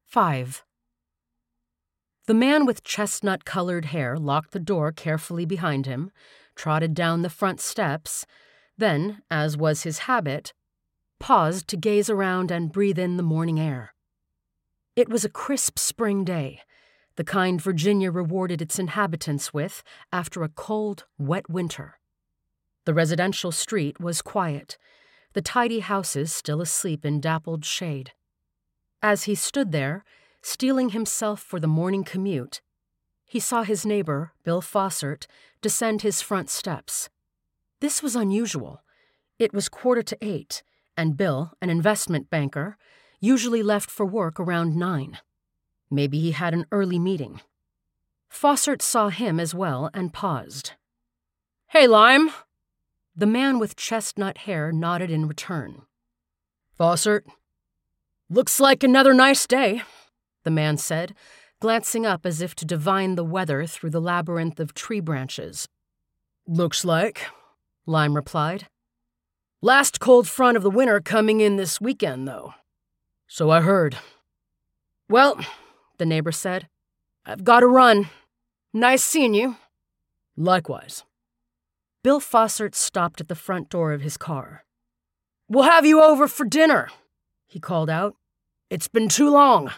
5. The man with chestnut-colored hair locked the door carefully behind him, trotted down the front steps, then, as was his habit, paused to gaze around and breathe in the morning air. It was a crisp spring day, the kind Virginia rewarded its inhabitants with after a cold, wet winter. The residential street was quiet, the tidy houses still asleep in dappled shade. As he stood there, steeling himself for the morning commute, he saw his neighbor, Bill Fossart, descend his front steps. This was unusual. It was 7:45, and Bill, an investment banker, usually left for work around 9. Maybe he had an early meeting. Fossart saw him as well and paused. "Hey, Lime." The man with chestnut hair nodded in return. "Fossart, looks like another nice day," the man said, glancing up as if to divine the weather through the labyrinth of tree branches. "Looks like," Lime replied. "Last cold front of the winter coming in this weekend, though." "So I heard." "Well," the neighbor said, "I've got to run. Nice seeing you." "Likewise." Bill Fossart stopped at the front door of his car. "We'll have you over for dinner," he called out. "It's been too long."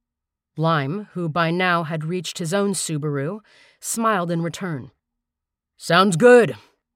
Lime, who by now had reached his own Subaru, smiled in return. "Sounds good."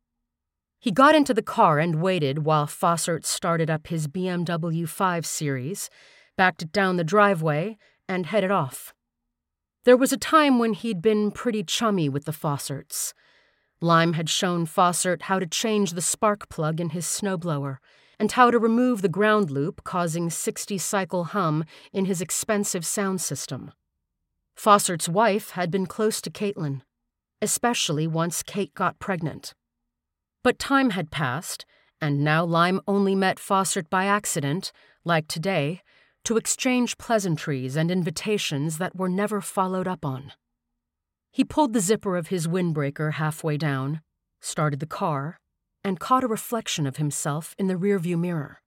He got into the car and waited while Fossart started up his BMW 5 Series, backed it down the driveway, and headed off. There was a time when he'd been pretty chummy with the Fossarts. Lime had shown Fossart how to change the spark plug in his snowblower and how to remove the ground loop causing 60-cycle hum in his expensive sound system. Fossart's wife had been close to Caitlin, especially once Kate got pregnant. But time had passed, and now Lime only met Fossart by accident, like today, to exchange pleasantries and invitations that were never followed up on. He pulled the zipper of his windbreaker halfway down, started the car, and caught a reflection of himself in the rearview mirror.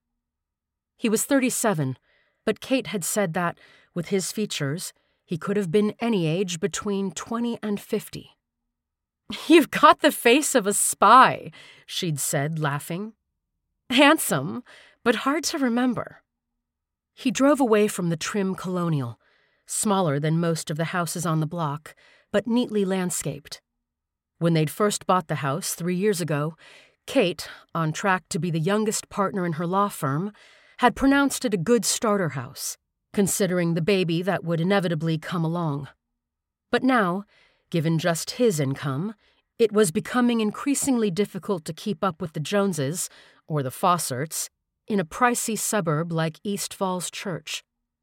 He was 37, but Kate had said that, with his features, he could have been any age between 20 and 50. "You've got the face of a spy," she'd said, laughing. "Handsome, but hard to remember." He drove away from the trim colonial, smaller than most of the houses on the block, but neatly landscaped. When they'd first bought the house 3 years ago, Kate, on track to be the youngest partner in her law firm, had pronounced it a good starter house, considering the baby that would inevitably come along. But now, given just his income, it was becoming increasingly difficult to keep up with the Joneses, or the Fossarts, in a pricey suburb like East Falls Church.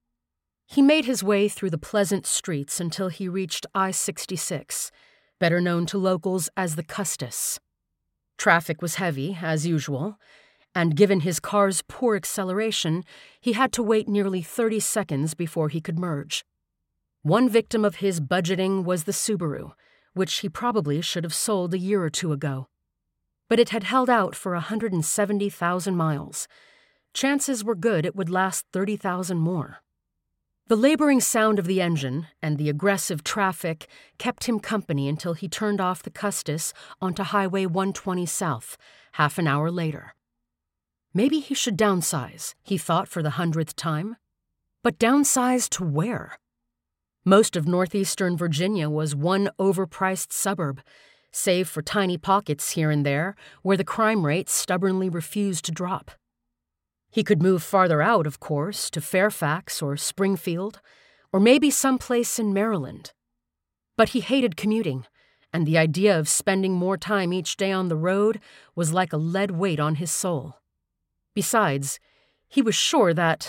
He made his way through the pleasant streets until he reached I-66, better known to locals as the Custis. Traffic was heavy, as usual, and given his car's poor acceleration, he had to wait nearly 30 seconds before he could merge. One victim of his budgeting was the Subaru, which he probably should have sold a year or two ago. But it had held out for 170,000 miles. Chances were good it would last 30,000 more. The laboring sound of the engine and the aggressive traffic kept him company until he turned off the Custis onto Highway 120 South, half an hour later. Maybe he should downsize, he thought for the 100th time. But downsize to where? Most of northeastern Virginia was one overpriced suburb, save for tiny pockets here and there where the crime rate stubbornly refused to drop. He could move farther out, of course, to Fairfax or Springfield, or maybe someplace in Maryland. But he hated commuting, and the idea of spending more time each day on the road was like a lead weight on his soul. Besides, he was sure that...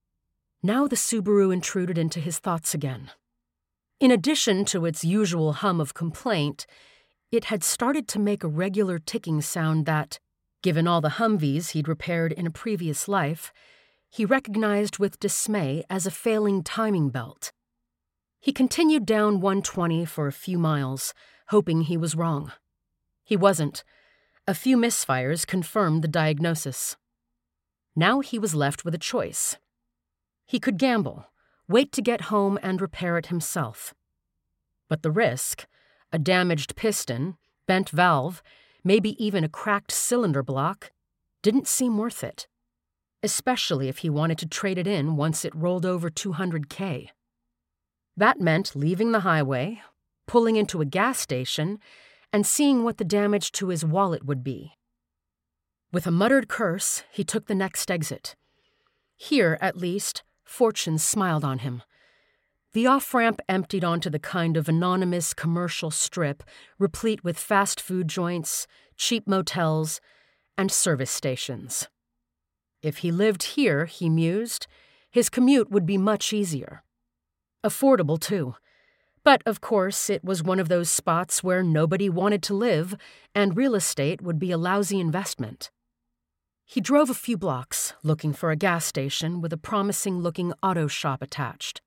Now the Subaru intruded into his thoughts again. In addition to its usual hum of complaint, it had started to make a regular ticking sound that, given all the Humvees he'd repaired in a previous life, he recognized with dismay as a failing timing belt. He continued down 120 for a few miles, hoping he was wrong. He wasn't. A few misfires confirmed the diagnosis. Now he was left with a choice. He could gamble, wait to get home and repair it himself. But the risk, a damaged piston, bent valve, maybe even a cracked cylinder block, didn't seem worth it, especially if he wanted to trade it in once it rolled over $200K. That meant leaving the highway, pulling into a gas station, and seeing what the damage to his wallet would be. With a muttered curse, he took the next exit. Here, at least, fortune smiled on him. The off-ramp emptied onto the kind of anonymous commercial strip replete with fast food joints, cheap motels, and service stations. If he lived here, he mused, his commute would be much easier. Affordable, too. But, of course, it was one of those spots where nobody wanted to live, and real estate would be a lousy investment. He drove a few blocks, looking for a gas station with a promising-looking auto shop attached.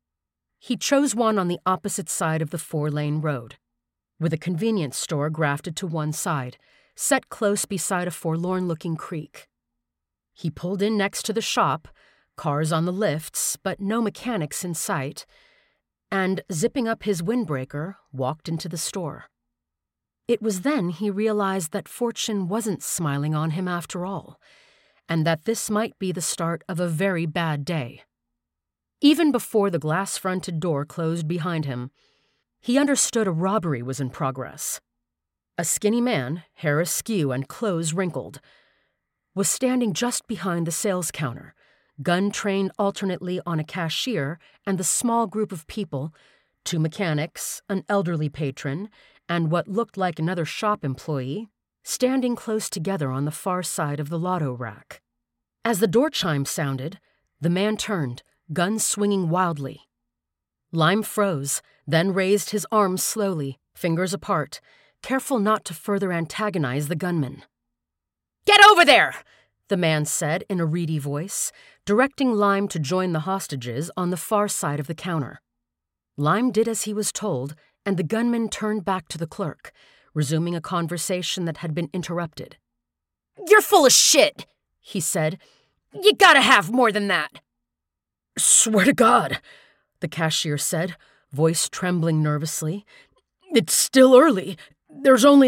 He chose one on the opposite side of the 4-lane road, with a convenience store grafted to one side, set close beside a forlorn-looking creek. He pulled in next to the shop, cars on the lifts, but no mechanics in sight, and, zipping up his windbreaker, walked into the store. It was then he realized that fortune wasn't smiling on him after all, and that this might be the start of a very bad day. Even before the glass-fronted door closed behind him, he understood a robbery was in progress. A skinny man, hair askew and clothes wrinkled, was standing just behind the sales counter, gun trained alternately on a cashier and the small group of people, 2 mechanics, an elderly patron, and what looked like another shop employee, standing close together on the far side of the lotto rack. As the door chime sounded, the man turned, gun swinging wildly. Lime froze, then raised his arms slowly, fingers apart, careful not to further antagonize the gunman. "Get over there!" the man said in a reedy voice, directing Lime to join the hostages on the far side of the counter. Lime did as he was told, and the gunman turned back to the clerk, resuming a conversation that had been interrupted. "You're full of shit," he said. "You gotta have more than that." "Swear to God," the cashier said, voice trembling nervously. "It's still early. There's only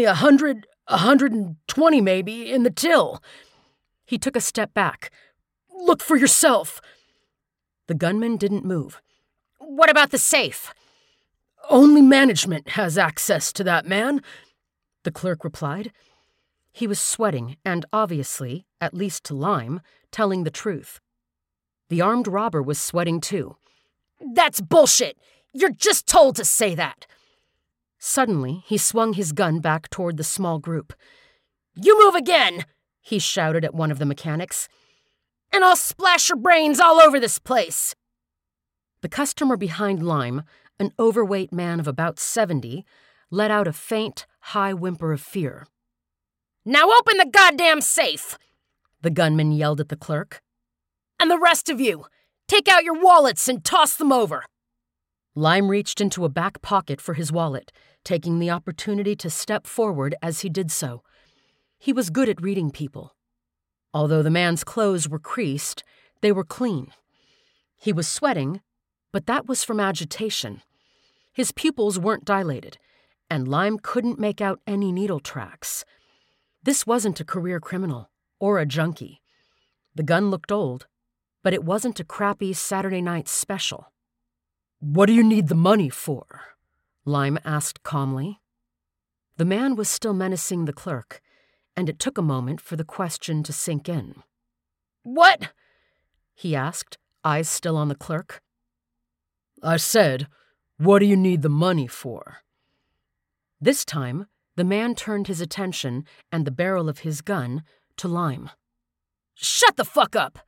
120 maybe, in the till." He took a step back. "Look for yourself." The gunman didn't move. "What about the safe?" "Only management has access to that, man," the clerk replied. He was sweating and obviously, at least to Lime, telling the truth. The armed robber was sweating too. "That's bullshit! You're just told to say that!" Suddenly, he swung his gun back toward the small group. "You move again!" he shouted at one of the mechanics. "And I'll splash your brains all over this place!" The customer behind Lime, an overweight man of about 70, let out a faint, high whimper of fear. "Now open the goddamn safe!" the gunman yelled at the clerk. "And the rest of you, take out your wallets and toss them over." Lime reached into a back pocket for his wallet, taking the opportunity to step forward as he did so. He was good at reading people. Although the man's clothes were creased, they were clean. He was sweating, but that was from agitation. His pupils weren't dilated, and Lime couldn't make out any needle tracks. This wasn't a career criminal or a junkie. The gun looked old, but it wasn't a crappy Saturday night special. "What do you need the money for?" Lime asked calmly. The man was still menacing the clerk, and it took a moment for the question to sink in. "What?" he asked, eyes still on the clerk. "I said, what do you need the money for?" This time, the man turned his attention and the barrel of his gun to Lime. "Shut the fuck up!"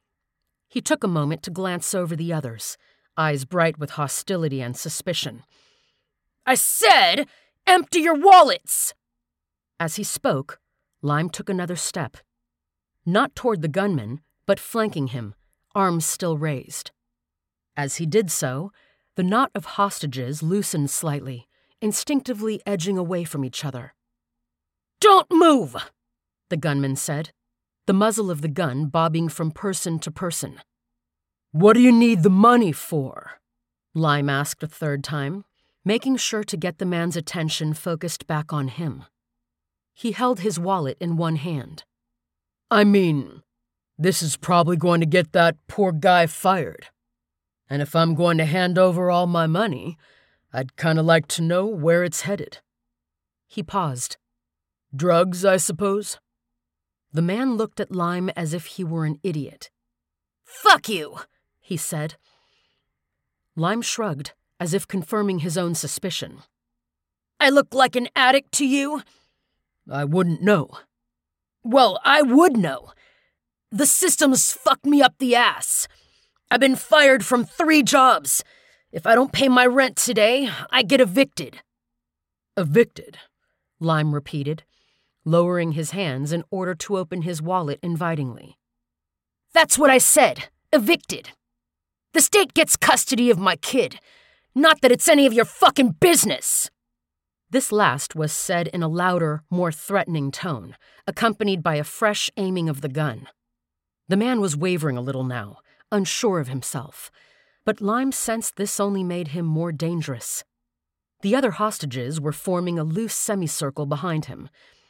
He took a moment to glance over the others, eyes bright with hostility and suspicion. "I said, empty your wallets!" As he spoke, Lime took another step. Not toward the gunman, but flanking him, arms still raised. As he did so, the knot of hostages loosened slightly, instinctively edging away from each other. "Don't move!" the gunman said, the muzzle of the gun bobbing from person to person. "What do you need the money for?" Lime asked a third time, making sure to get the man's attention focused back on him. He held his wallet in one hand. "I mean, this is probably going to get that poor guy fired. And if I'm going to hand over all my money, I'd kind of like to know where it's headed." He paused. "Drugs, I suppose?" The man looked at Lime as if he were an idiot. "Fuck you," he said. Lime shrugged, as if confirming his own suspicion. "I look like an addict to you?" "I wouldn't know." "Well, I would know. The system's fucked me up the ass. I've been fired from 3 jobs. If I don't pay my rent today, I get evicted." "Evicted?" Lime repeated, lowering his hands in order to open his wallet invitingly. "That's what I said. Evicted. The state gets custody of my kid. Not that it's any of your fucking business." This last was said in a louder, more threatening tone, accompanied by a fresh aiming of the gun. The man was wavering a little now, unsure of himself, but Lime sensed this only made him more dangerous. The other hostages were forming a loose semicircle behind him.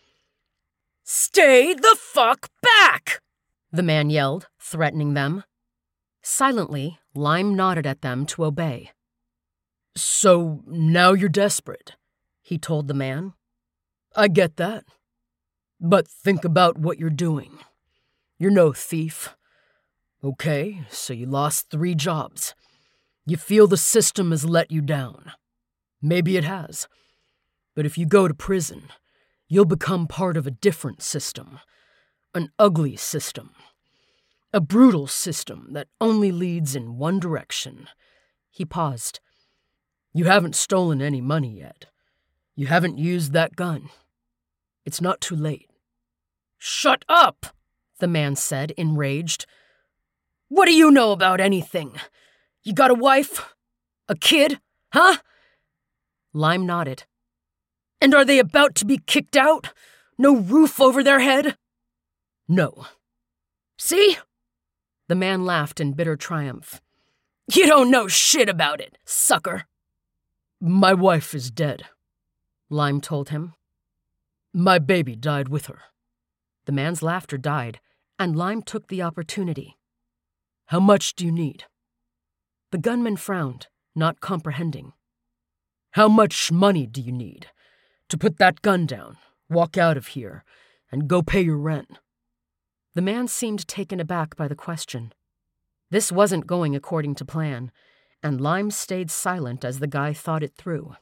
"Stay the fuck back!" the man yelled, threatening them. Silently, Lime nodded at them to obey. "So now you're desperate," he told the man. "I get that. But think about what you're doing. You're no thief. Okay, so you lost 3 jobs. You feel the system has let you down. Maybe it has. But if you go to prison, you'll become part of a different system. An ugly system. A brutal system that only leads in one direction." He paused. "You haven't stolen any money yet. You haven't used that gun. It's not too late." "Shut up!" the man said, enraged. "What do you know about anything? You got a wife? A kid? Huh?" Lime nodded. "And are they about to be kicked out? No roof over their head?" "No." "See?" The man laughed in bitter triumph. "You don't know shit about it, sucker." "My wife is dead," Lime told him. "My baby died with her." The man's laughter died, and Lime took the opportunity. "How much do you need?" The gunman frowned, not comprehending. "How much money do you need to put that gun down, walk out of here, and go pay your rent?" The man seemed taken aback by the question. This wasn't going according to plan, and Lime stayed silent as the guy thought it through.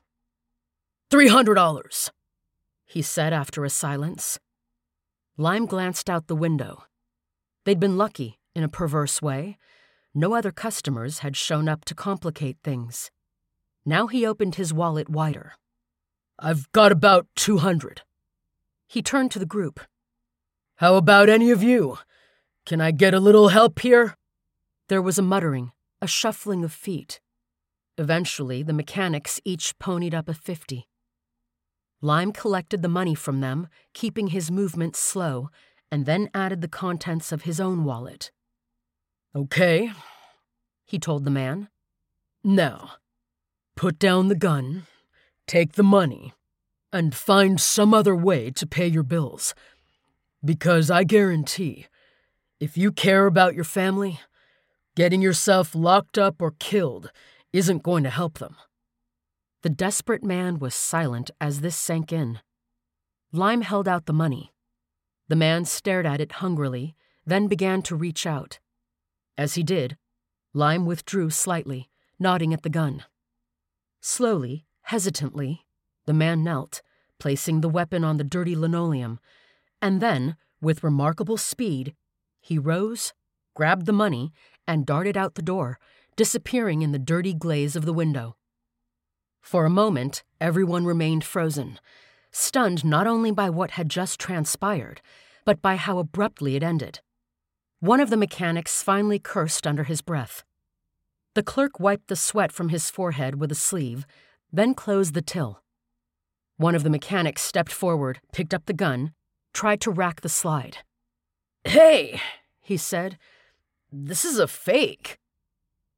$300, he said after a silence. Lime glanced out the window. They'd been lucky, in a perverse way. No other customers had shown up to complicate things. Now he opened his wallet wider. "I've got about 200. He turned to the group. "How about any of you? Can I get a little help here?" There was a muttering, a shuffling of feet. Eventually, the mechanics each ponied up a 50. Lime collected the money from them, keeping his movements slow, and then added the contents of his own wallet. "Okay," he told the man. "Now, put down the gun, take the money, and find some other way to pay your bills. Because I guarantee, if you care about your family, getting yourself locked up or killed isn't going to help them." The desperate man was silent as this sank in. Lime held out the money. The man stared at it hungrily, then began to reach out. As he did, Lime withdrew slightly, nodding at the gun. Slowly, hesitantly, the man knelt, placing the weapon on the dirty linoleum, and then, with remarkable speed, he rose, grabbed the money, and darted out the door, disappearing in the dirty glaze of the window. For a moment, everyone remained frozen, stunned not only by what had just transpired, but by how abruptly it ended. One of the mechanics finally cursed under his breath. The clerk wiped the sweat from his forehead with a sleeve, then closed the till. One of the mechanics stepped forward, picked up the gun, tried to rack the slide. "Hey," he said, "this is a fake."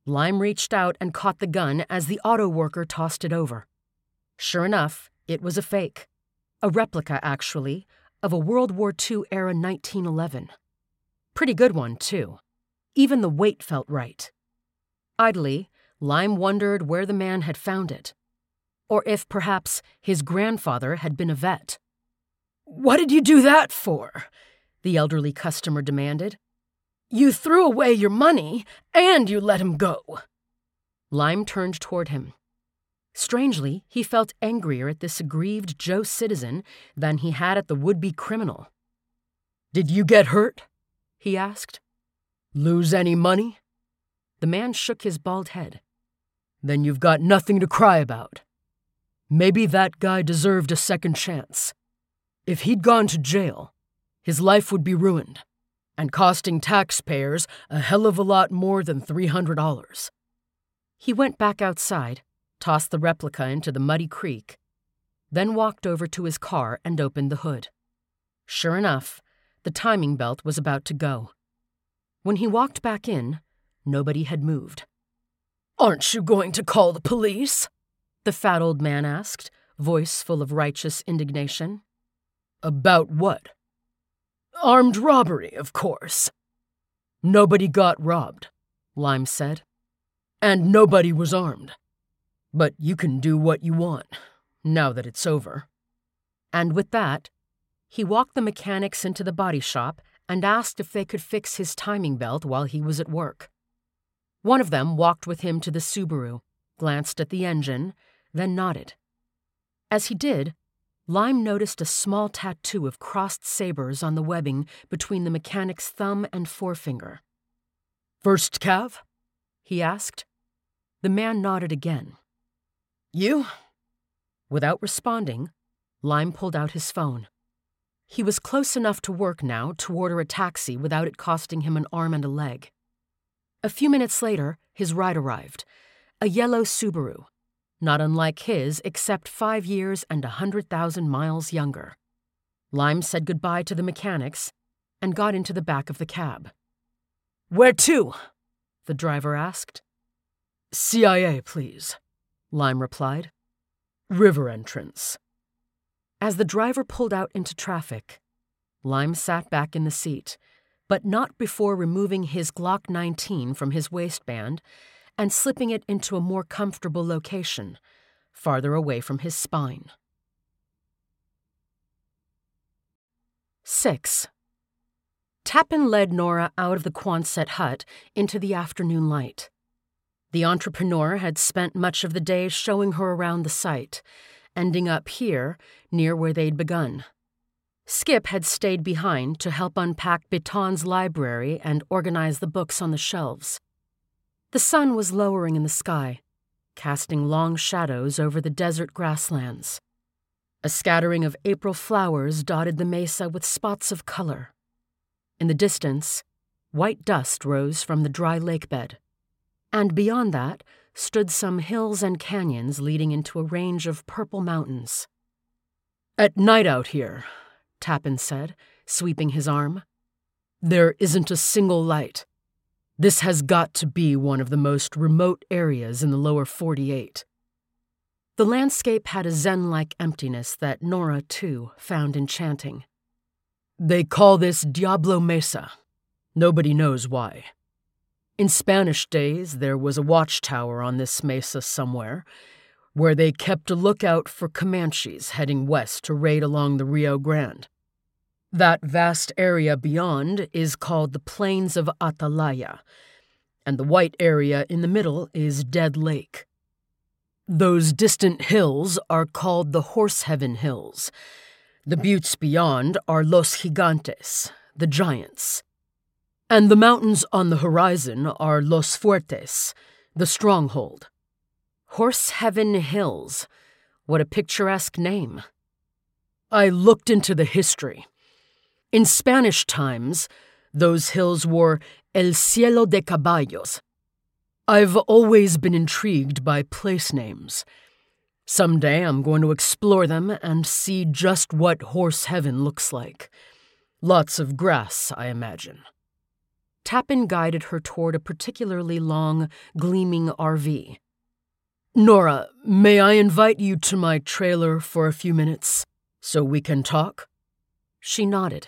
Lime reached out and caught the gun as the auto worker tossed it over. Sure enough, it was a fake. A replica, actually, of a World War II-era 1911. Pretty good one, too. Even the weight felt right. Idly, Lime wondered where the man had found it. Or if, perhaps, his grandfather had been a vet. "What did you do that for?" the elderly customer demanded. "You threw away your money, and you let him go." Lime turned toward him. Strangely, he felt angrier at this aggrieved Joe citizen than he had at the would-be criminal. "Did you get hurt?" he asked. "Lose any money?" The man shook his bald head. "Then you've got nothing to cry about. Maybe that guy deserved a second chance. If he'd gone to jail, his life would be ruined, and costing taxpayers a hell of a lot more than $300. He went back outside, tossed the replica into the muddy creek, then walked over to his car and opened the hood. Sure enough, the timing belt was about to go. When he walked back in, nobody had moved. "Aren't you going to call the police?" the fat old man asked, voice full of righteous indignation. "About what?" "Armed robbery, of course." "Nobody got robbed," Lime said. "And nobody was armed. But you can do what you want, now that it's over." And with that, he walked the mechanics into the body shop and asked if they could fix his timing belt while he was at work. One of them walked with him to the Subaru, glanced at the engine, then nodded. As he did, Lime noticed a small tattoo of crossed sabers on the webbing between the mechanic's thumb and forefinger. "First Cav?" he asked. The man nodded again. "You?" Without responding, Lime pulled out his phone. He was close enough to work now to order a taxi without it costing him an arm and a leg. A few minutes later, his ride arrived, a yellow Subaru, not unlike his except 5 years and 100,000 miles younger. Lime said goodbye to the mechanics and got into the back of the cab. "Where to?" the driver asked. "CIA, please," Lime replied. "River entrance." As the driver pulled out into traffic, Lime sat back in the seat, but not before removing his Glock 19 from his waistband and slipping it into a more comfortable location, farther away from his spine. 6. Tappan led Nora out of the Quonset hut into the afternoon light. The entrepreneur had spent much of the day showing her around the site, ending up here, near where they'd begun. Skip had stayed behind to help unpack Biton's library and organize the books on the shelves. The sun was lowering in the sky, casting long shadows over the desert grasslands. A scattering of April flowers dotted the mesa with spots of color. In the distance, white dust rose from the dry lake bed, and beyond that stood some hills and canyons leading into a range of purple mountains. "At night out here," Tappan said, sweeping his arm. "There isn't a single light. This has got to be one of the most remote areas in the lower 48. The landscape had a zen-like emptiness that Nora, too, found enchanting. "They call this Diablo Mesa. Nobody knows why. In Spanish days, there was a watchtower on this mesa somewhere, where they kept a lookout for Comanches heading west to raid along the Rio Grande. That vast area beyond is called the Plains of Atalaya, and the white area in the middle is Dead Lake. Those distant hills are called the Horse Heaven Hills. The buttes beyond are Los Gigantes, the giants. And the mountains on the horizon are Los Fuertes, the stronghold. Horse Heaven Hills. What a picturesque name." I looked into the history. In Spanish times, those hills were El Cielo de Caballos. I've always been intrigued by place names. Someday I'm going to explore them and see just what Horse Heaven looks like. Lots of grass, I imagine. Tappan guided her toward a particularly long, gleaming RV. "Nora, may I invite you to my trailer for a few minutes, so we can talk?" She nodded.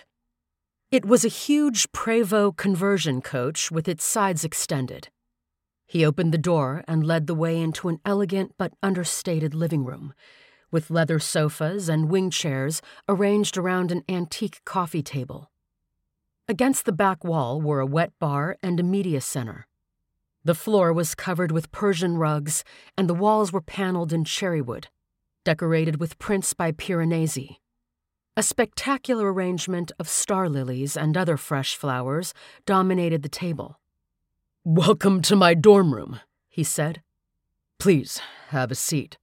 It was a huge Prevost conversion coach with its sides extended. He opened the door and led the way into an elegant but understated living room, with leather sofas and wing chairs arranged around an antique coffee table. Against the back wall were a wet bar and a media center. The floor was covered with Persian rugs, and the walls were paneled in cherrywood, decorated with prints by Piranesi. A spectacular arrangement of star lilies and other fresh flowers dominated the table. "Welcome to my dorm room," he said. "Please, have a seat."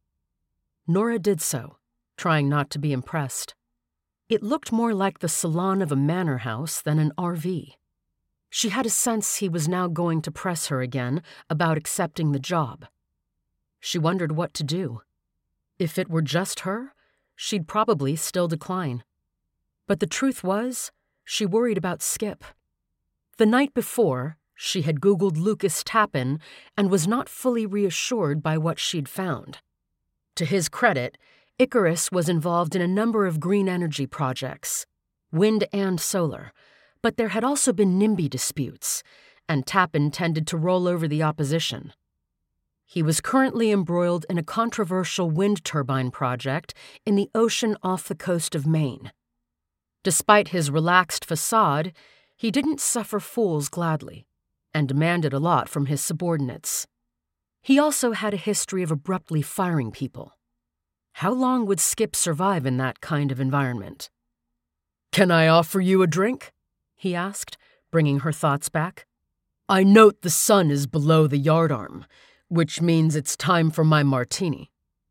Nora did so, trying not to be impressed. It looked more like the salon of a manor house than an RV. She had a sense he was now going to press her again about accepting the job. She wondered what to do. If it were just her, she'd probably still decline. But the truth was, she worried about Skip. The night before, she had Googled Lucas Tappan and was not fully reassured by what she'd found. To his credit, Icarus was involved in a number of green energy projects, wind and solar, but there had also been NIMBY disputes, and Tappan tended to roll over the opposition. He was currently embroiled in a controversial wind turbine project in the ocean off the coast of Maine. Despite his relaxed facade, he didn't suffer fools gladly, and demanded a lot from his subordinates. He also had a history of abruptly firing people. How long would Skip survive in that kind of environment? "Can I offer you a drink?" he asked, bringing her thoughts back. "I note the sun is below the yardarm, which means it's time for my martini."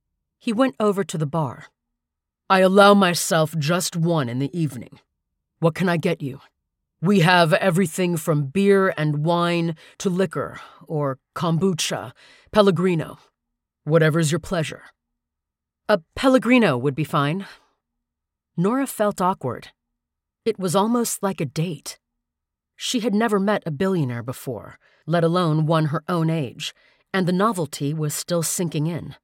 He went over to the bar. "I allow myself just one in the evening. What can I get you? We have everything from beer and wine to liquor, or kombucha, Pellegrino. Whatever's your pleasure." "A Pellegrino would be fine." Nora felt awkward. It was almost like a date. She had never met a billionaire before, let alone one her own age, and the novelty was still sinking in.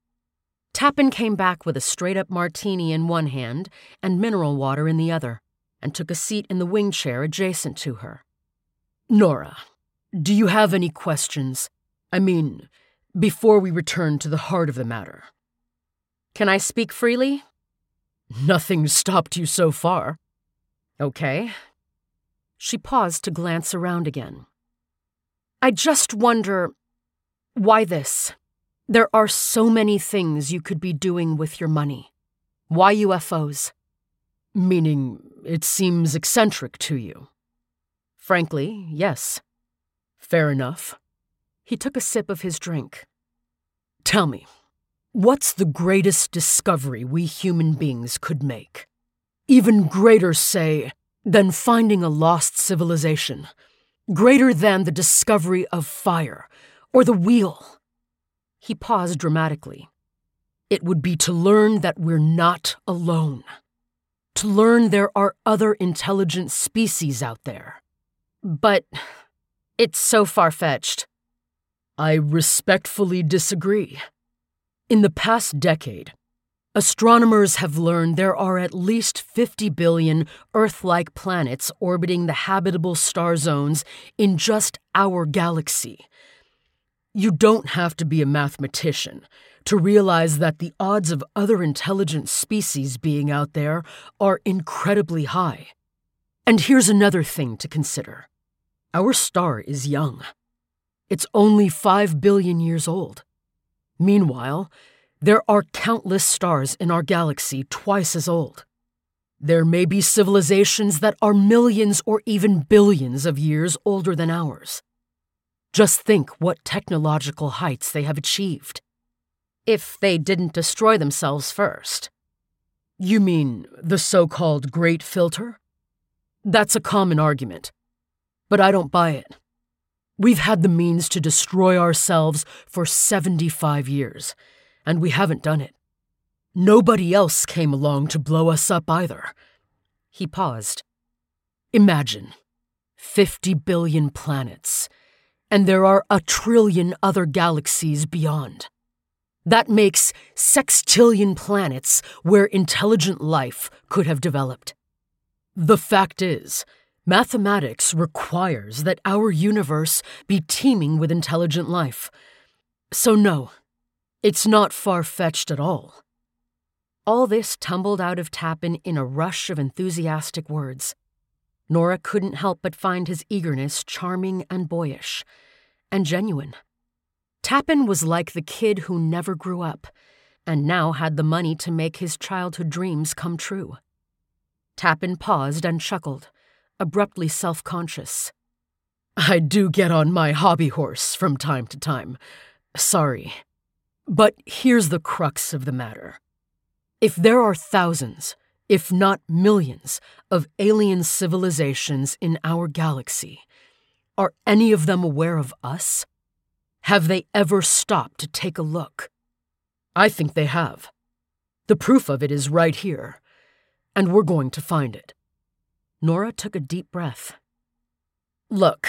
Tappan came back with a straight-up martini in one hand and mineral water in the other, and took a seat in the wing chair adjacent to her. "Nora, do you have any questions? I mean, before we return to the heart of the matter." "Can I speak freely?" "Nothing's stopped you so far." "Okay." She paused to glance around again. "I just wonder, why this? There are so many things you could be doing with your money. Why UFOs?" "Meaning, it seems eccentric to you." "Frankly, yes." "Fair enough." He took a sip of his drink. "Tell me, what's the greatest discovery we human beings could make? Even greater, say, than finding a lost civilization. Greater than the discovery of fire or the wheel." He paused dramatically. "It would be to learn that we're not alone. To learn there are other intelligent species out there." "But it's so far-fetched." "I respectfully disagree. In the past decade, astronomers have learned there are at least 50 billion Earth-like planets orbiting the habitable star zones in just our galaxy. You don't have to be a mathematician to realize that the odds of other intelligent species being out there are incredibly high. And here's another thing to consider. Our star is young. It's only 5 billion years old. Meanwhile, there are countless stars in our galaxy twice as old. There may be civilizations that are millions or even billions of years older than ours. Just think what technological heights they have achieved." "If they didn't destroy themselves first." "You mean the so-called Great Filter? That's a common argument, but I don't buy it. We've had the means to destroy ourselves for 75 years, and we haven't done it. Nobody else came along to blow us up either." He paused. "Imagine, 50 billion planets, and there are a trillion other galaxies beyond. That makes sextillion planets where intelligent life could have developed. The fact is, mathematics requires that our universe be teeming with intelligent life. So no, it's not far-fetched at all. All this tumbled out of Tappan in a rush of enthusiastic words. Nora couldn't help but find his eagerness charming and boyish, and genuine. Tappan was like the kid who never grew up, and now had the money to make his childhood dreams come true. Tappan paused and chuckled, abruptly self-conscious. I do get on my hobby horse from time to time. Sorry. But here's the crux of the matter. If there are thousands, if not millions, of alien civilizations in our galaxy, are any of them aware of us? Have they ever stopped to take a look? I think they have. The proof of it is right here, and we're going to find it. Nora took a deep breath. Look,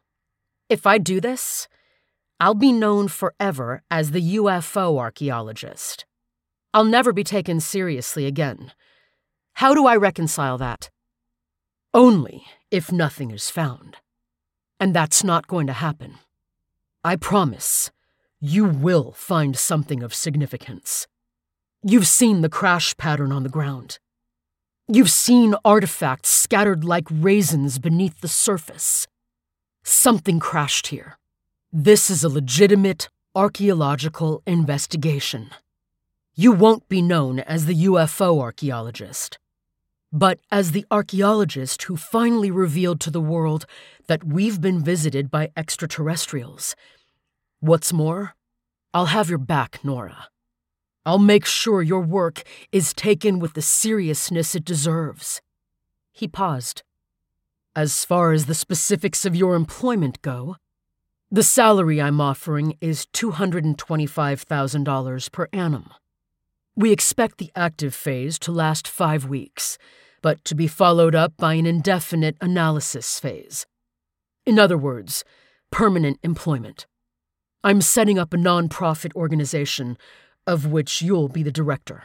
if I do this, I'll be known forever as the UFO archaeologist. I'll never be taken seriously again. How do I reconcile that? Only if nothing is found. And that's not going to happen. I promise, you will find something of significance. You've seen the crash pattern on the ground. You've seen artifacts scattered like raisins beneath the surface. Something crashed here. This is a legitimate archaeological investigation. You won't be known as the UFO archaeologist, but as the archaeologist who finally revealed to the world that we've been visited by extraterrestrials. What's more, I'll have your back, Nora. I'll make sure your work is taken with the seriousness it deserves. He paused. As far as the specifics of your employment go, the salary I'm offering is $225,000 per annum. We expect the active phase to last 5 weeks, but to be followed up by an indefinite analysis phase. In other words, permanent employment. I'm setting up a non-profit organization, of which you'll be the director.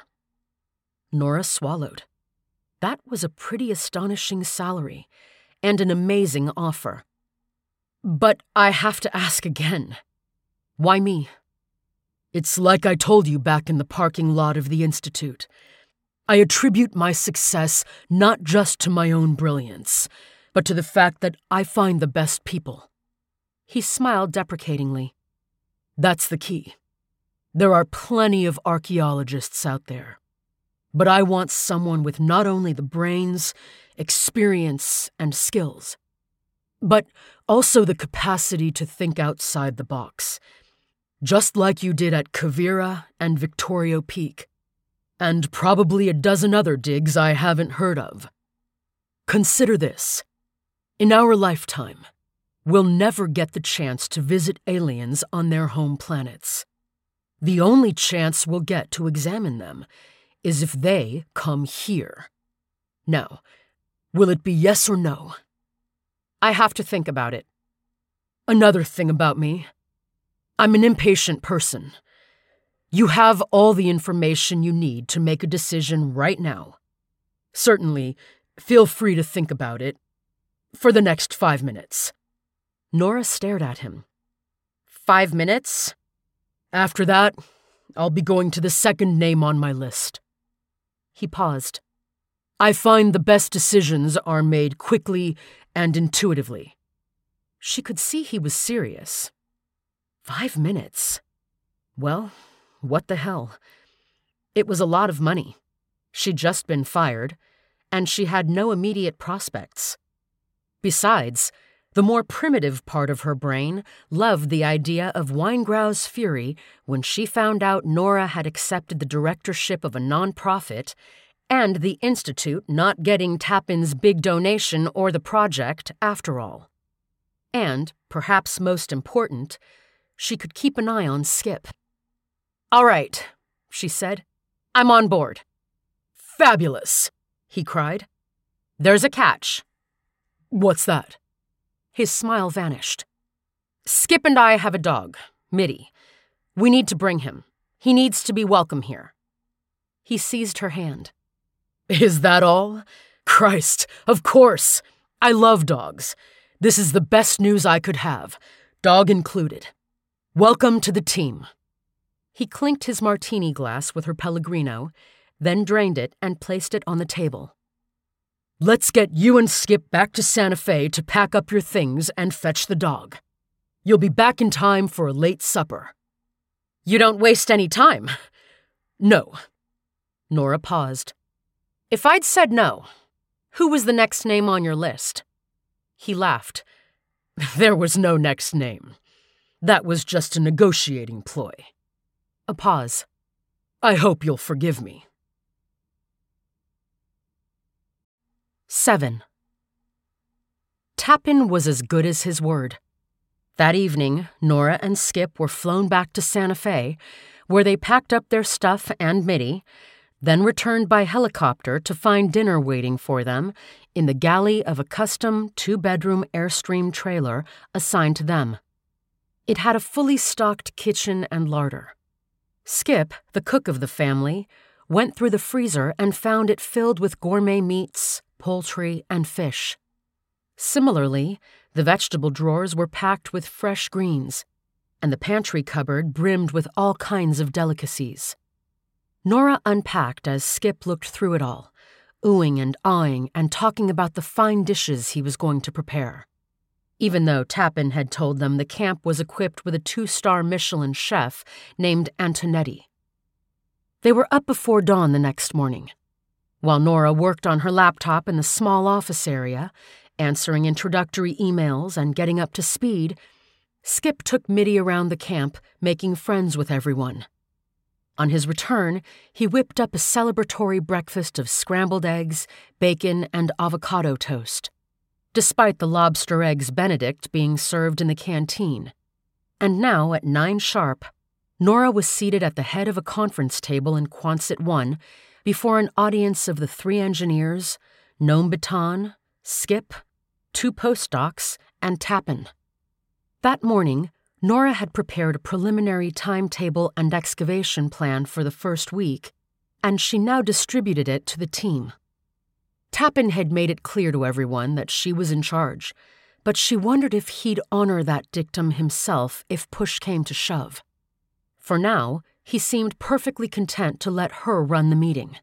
Nora swallowed. That was a pretty astonishing salary, and an amazing offer. But I have to ask again. Why me? It's like I told you back in the parking lot of the Institute. I attribute my success not just to my own brilliance, but to the fact that I find the best people. He smiled deprecatingly. That's the key. There are plenty of archaeologists out there, but I want someone with not only the brains, experience, and skills, but also the capacity to think outside the box, just like you did at Quivira and Victoria Peak, and probably a dozen other digs I haven't heard of. Consider this. In our lifetime, we'll never get the chance to visit aliens on their home planets. The only chance we'll get to examine them is if they come here. Now, will it be yes or no? I have to think about it. Another thing about me. I'm an impatient person. You have all the information you need to make a decision right now. Certainly, feel free to think about it for the next 5 minutes. Nora stared at him. 5 minutes? After that, I'll be going to the second name on my list. He paused. I find the best decisions are made quickly and intuitively. She could see he was serious. 5 minutes? Well, what the hell? It was a lot of money. She'd just been fired, and she had no immediate prospects. Besides, the more primitive part of her brain loved the idea of Weingrau's fury when she found out Nora had accepted the directorship of a nonprofit and the Institute not getting Tappan's big donation or the project after all. And, perhaps most important, she could keep an eye on Skip. All right, she said. I'm on board. Fabulous, he cried. There's a catch. What's that? His smile vanished. "Skip and I have a dog, Mitty. We need to bring him. He needs to be welcome here." He seized her hand. "Is that all? Christ, of course. I love dogs. This is the best news I could have, dog included. Welcome to the team." He clinked his martini glass with her Pellegrino, then drained it and placed it on the table. "Let's get you and Skip back to Santa Fe to pack up your things and fetch the dog. You'll be back in time for a late supper." "You don't waste any time." "No." Nora paused. "If I'd said no, who was the next name on your list?" He laughed. "There was no next name. That was just a negotiating ploy." A pause. "I hope you'll forgive me." 7. Tappan was as good as his word. That evening, Nora and Skip were flown back to Santa Fe, where they packed up their stuff and Mitty, then returned by helicopter to find dinner waiting for them in the galley of a custom 2-bedroom Airstream trailer assigned to them. It had a fully stocked kitchen and larder. Skip, the cook of the family, went through the freezer and found it filled with gourmet meats, poultry, and fish. Similarly, the vegetable drawers were packed with fresh greens, and the pantry cupboard brimmed with all kinds of delicacies. Nora unpacked as Skip looked through it all, oohing and awing and talking about the fine dishes he was going to prepare. Even though Tappan had told them the camp was equipped with a 2-star Michelin chef named Antonetti. They were up before dawn the next morning. While Nora worked on her laptop in the small office area, answering introductory emails and getting up to speed, Skip took Mitty around the camp, making friends with everyone. On his return, he whipped up a celebratory breakfast of scrambled eggs, bacon, and avocado toast, despite the lobster eggs Benedict being served in the canteen. And now, at 9 sharp, Nora was seated at the head of a conference table in Quonset 1 before an audience of the 3 engineers, Noam Baton, Skip, 2 postdocs, and Tappan. That morning, Nora had prepared a preliminary timetable and excavation plan for the first week, and she now distributed it to the team. Tappan had made it clear to everyone that she was in charge, but she wondered if he'd honor that dictum himself if push came to shove. For now, he seemed perfectly content to let her run the meeting.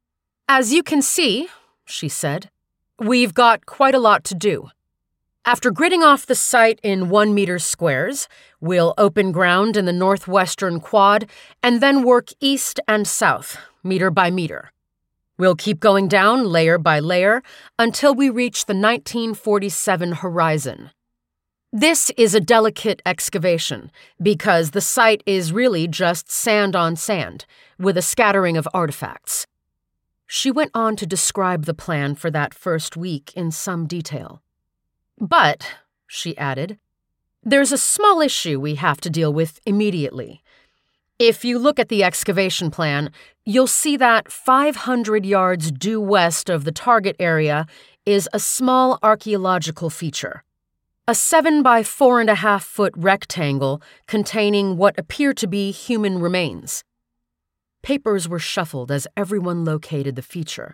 "As you can see," she said, "we've got quite a lot to do. After gridding off the site in 1-meter squares, we'll open ground in the northwestern quad and then work east and south, meter by meter. We'll keep going down layer by layer until we reach the 1947 horizon. This is a delicate excavation because the site is really just sand on sand, with a scattering of artifacts." She went on to describe the plan for that first week in some detail. "But," she added, "there's a small issue we have to deal with immediately. If you look at the excavation plan, you'll see that 500 yards due west of the target area is a small archaeological feature. A 7 by 4.5 foot rectangle containing what appear to be human remains." Papers were shuffled as everyone located the feature.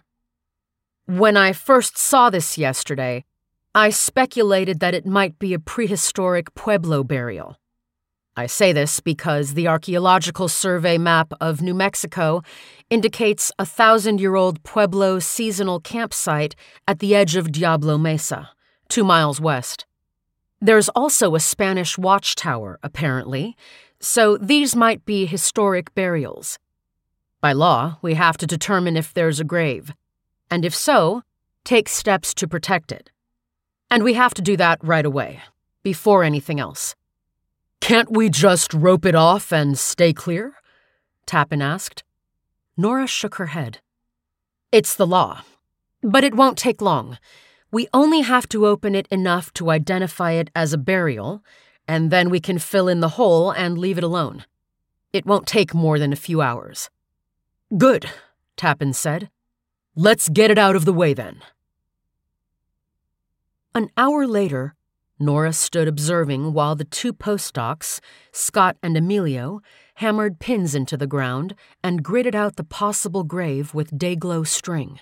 "When I first saw this yesterday, I speculated that it might be a prehistoric Pueblo burial. I say this because the Archaeological Survey map of New Mexico indicates a 1,000-year-old Pueblo seasonal campsite at the edge of Diablo Mesa, 2 miles west. There's also a Spanish watchtower, apparently, so these might be historic burials. By law, we have to determine if there's a grave, and if so, take steps to protect it. And we have to do that right away, before anything else." "Can't we just rope it off and stay clear?" Tappan asked. Nora shook her head. "It's the law, but it won't take long. We only have to open it enough to identify it as a burial, and then we can fill in the hole and leave it alone. It won't take more than a few hours." "Good," Tappan said. "Let's get it out of the way then." An hour later, Nora stood observing while the two postdocs, Scott and Emilio, hammered pins into the ground and gridded out the possible grave with day-glow string.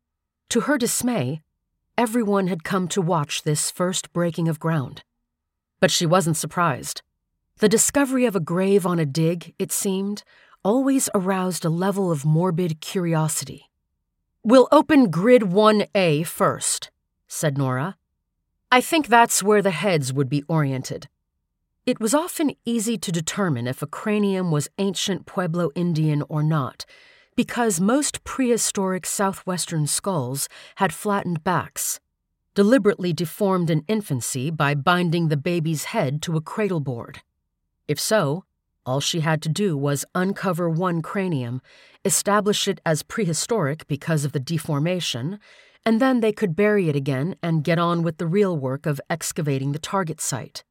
To her dismay, everyone had come to watch this first breaking of ground. But she wasn't surprised. The discovery of a grave on a dig, it seemed, always aroused a level of morbid curiosity. "We'll open Grid 1A first," said Nora. "I think that's where the heads would be oriented." It was often easy to determine if a cranium was ancient Pueblo Indian or not, because most prehistoric southwestern skulls had flattened backs, deliberately deformed in infancy by binding the baby's head to a cradle board. If so, all she had to do was uncover one cranium, establish it as prehistoric because of the deformation, and then they could bury it again and get on with the real work of excavating the target site.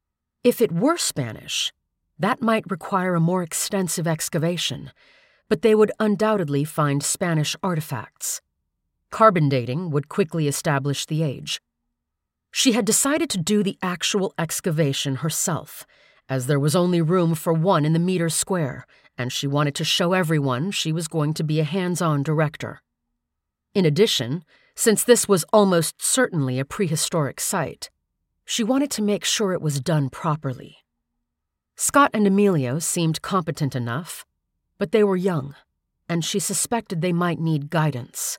If it were Spanish, that might require a more extensive excavation, but they would undoubtedly find Spanish artifacts. Carbon dating would quickly establish the age. She had decided to do the actual excavation herself, as there was only room for one in the meter square, and she wanted to show everyone she was going to be a hands-on director. In addition, since this was almost certainly a prehistoric site, she wanted to make sure it was done properly. Scott and Emilio seemed competent enough, but they were young, and she suspected they might need guidance.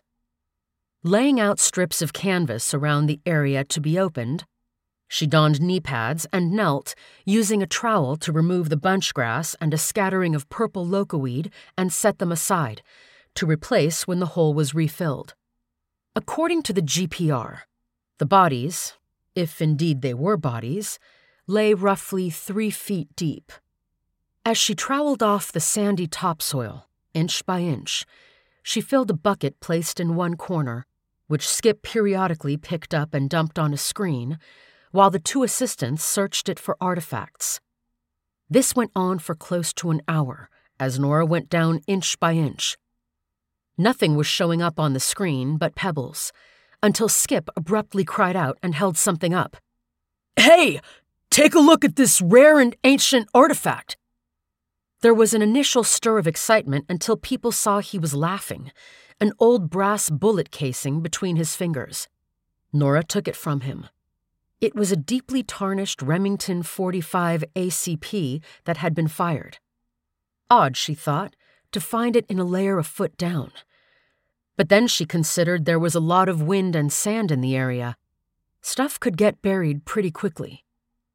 Laying out strips of canvas around the area to be opened, she donned knee pads and knelt, using a trowel to remove the bunchgrass and a scattering of purple locoweed and set them aside, to replace when the hole was refilled. According to the GPR, the bodies, if indeed they were bodies, lay roughly 3 feet deep. As she troweled off the sandy topsoil, inch by inch, she filled a bucket placed in one corner, which Skip periodically picked up and dumped on a screen, while the two assistants searched it for artifacts. This went on for close to an hour, as Nora went down inch by inch. Nothing was showing up on the screen but pebbles, until Skip abruptly cried out and held something up. "Hey! Take a look at this rare and ancient artifact!" There was an initial stir of excitement until people saw he was laughing, an old brass bullet casing between his fingers. Nora took it from him. It was a deeply tarnished Remington .45 ACP that had been fired. Odd, she thought, to find it in a layer a foot down. But then she considered there was a lot of wind and sand in the area. Stuff could get buried pretty quickly.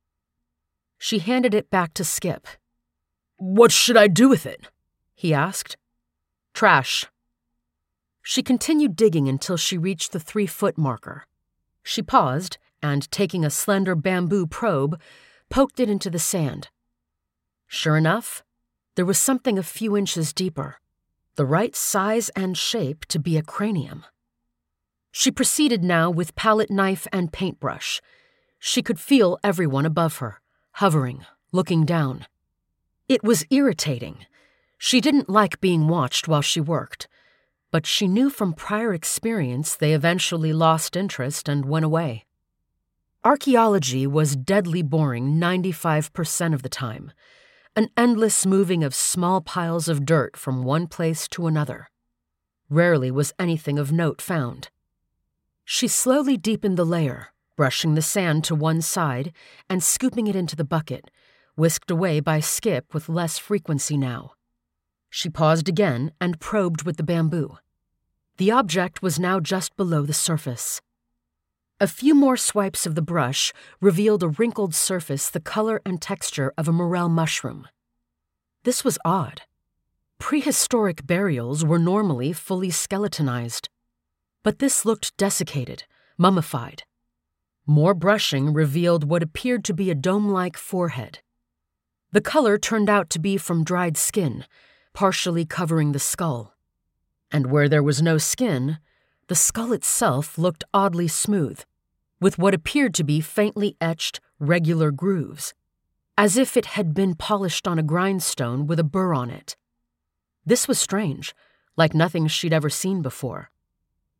She handed it back to Skip. "What should I do with it?" he asked. "Trash." She continued digging until she reached the 3-foot marker. She paused and, taking a slender bamboo probe, poked it into the sand. Sure enough, there was something a few inches deeper, the right size and shape to be a cranium. She proceeded now with palette knife and paintbrush. She could feel everyone above her, hovering, looking down. It was irritating. She didn't like being watched while she worked, but she knew from prior experience they eventually lost interest and went away. Archaeology was deadly boring 95% of the time, an endless moving of small piles of dirt from one place to another. Rarely was anything of note found. She slowly deepened the layer, brushing the sand to one side and scooping it into the bucket, whisked away by Skip with less frequency now. She paused again and probed with the bamboo. The object was now just below the surface. A few more swipes of the brush revealed a wrinkled surface the color and texture of a morel mushroom. This was odd. Prehistoric burials were normally fully skeletonized, but this looked desiccated, mummified. More brushing revealed what appeared to be a dome-like forehead. The color turned out to be from dried skin, partially covering the skull. And where there was no skin, the skull itself looked oddly smooth, with what appeared to be faintly etched, regular grooves, as if it had been polished on a grindstone with a burr on it. This was strange, like nothing she'd ever seen before.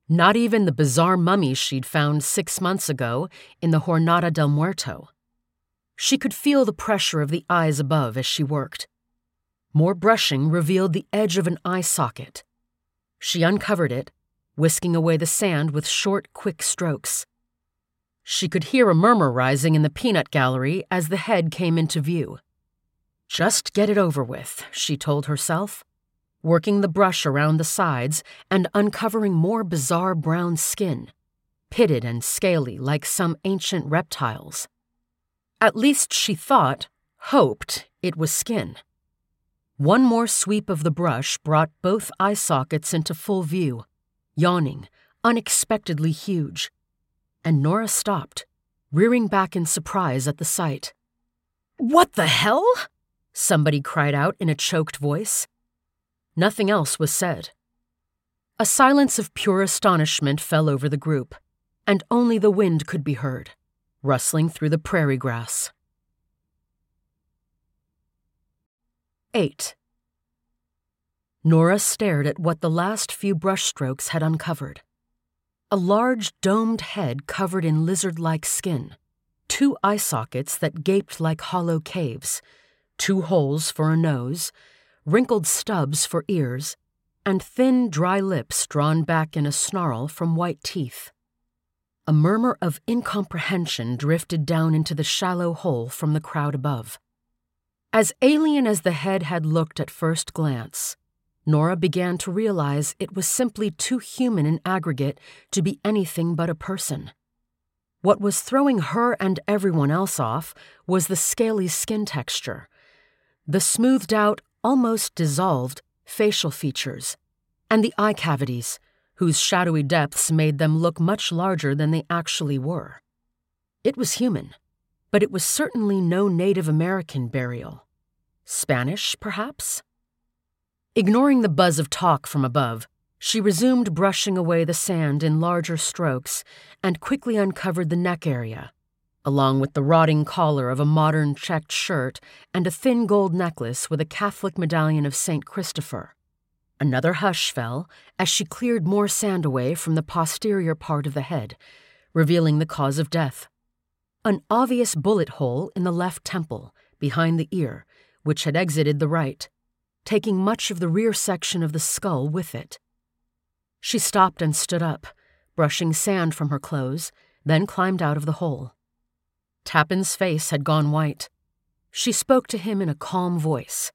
Not even the bizarre mummy she'd found 6 months ago in the Jornada del Muerto. She could feel the pressure of the eyes above as she worked. More brushing revealed the edge of an eye socket. She uncovered it, whisking away the sand with short, quick strokes. She could hear a murmur rising in the peanut gallery as the head came into view. Just get it over with, she told herself, working the brush around the sides and uncovering more bizarre brown skin, pitted and scaly like some ancient reptiles. At least she hoped it was skin. One more sweep of the brush brought both eye sockets into full view, yawning, unexpectedly huge. And Nora stopped, rearing back in surprise at the sight. "What the hell?" somebody cried out in a choked voice. Nothing else was said. A silence of pure astonishment fell over the group, and only the wind could be heard, rustling through the prairie grass. 8. Nora stared at what the last few brushstrokes had uncovered. A large domed head covered in lizard-like skin, 2 eye sockets that gaped like hollow caves, 2 holes for a nose, wrinkled stubs for ears, and thin, dry lips drawn back in a snarl from white teeth. A murmur of incomprehension drifted down into the shallow hole from the crowd above. As alien as the head had looked at first glance, Nora began to realize it was simply too human in aggregate to be anything but a person. What was throwing her and everyone else off was the scaly skin texture, the smoothed-out, almost dissolved, facial features, and the eye cavities, whose shadowy depths made them look much larger than they actually were. It was human, but it was certainly no Native American burial. Spanish, perhaps? Ignoring the buzz of talk from above, she resumed brushing away the sand in larger strokes and quickly uncovered the neck area, along with the rotting collar of a modern checked shirt and a thin gold necklace with a Catholic medallion of St. Christopher. Another hush fell as she cleared more sand away from the posterior part of the head, revealing the cause of death. An obvious bullet hole in the left temple, behind the ear, which had exited the right, taking much of the rear section of the skull with it. She stopped and stood up, brushing sand from her clothes, then climbed out of the hole. Tappan's face had gone white. She spoke to him in a calm voice.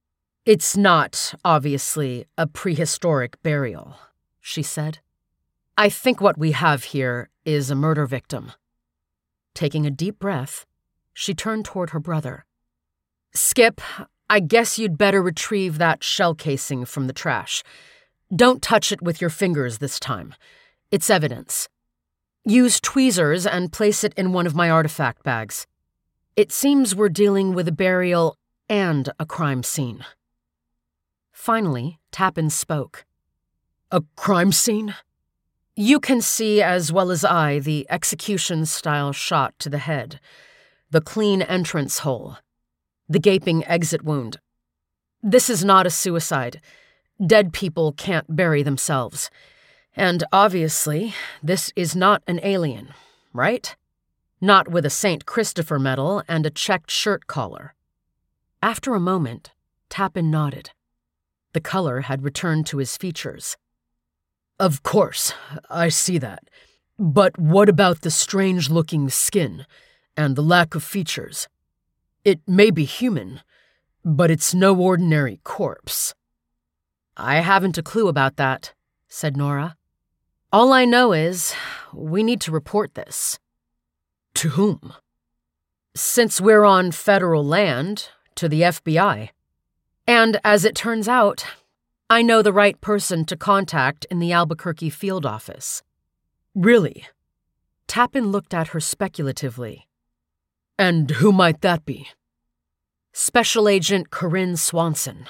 "It's not, obviously, a prehistoric burial," she said. "I think what we have here is a murder victim." Taking a deep breath, she turned toward her brother. "Skip, I guess you'd better retrieve that shell casing from the trash. Don't touch it with your fingers this time. It's evidence. Use tweezers and place it in one of my artifact bags. It seems we're dealing with a burial and a crime scene." Finally, Tappan spoke. "A crime scene?" "You can see as well as I the execution-style shot to the head, the clean entrance hole, the gaping exit wound. This is not a suicide. Dead people can't bury themselves. And obviously, this is not an alien, right? Not with a St. Christopher medal and a checked shirt collar." After a moment, Tappan nodded. The color had returned to his features. "Of course, I see that. But what about the strange-looking skin and the lack of features? It may be human, but it's no ordinary corpse." "I haven't a clue about that," said Nora. "All I know is we need to report this." "To whom?" "Since we're on federal land, to the FBI. And as it turns out, I know the right person to contact in the Albuquerque field office." "Really?" Tappan looked at her speculatively. "And who might that be?" "Special Agent Corinne Swanson."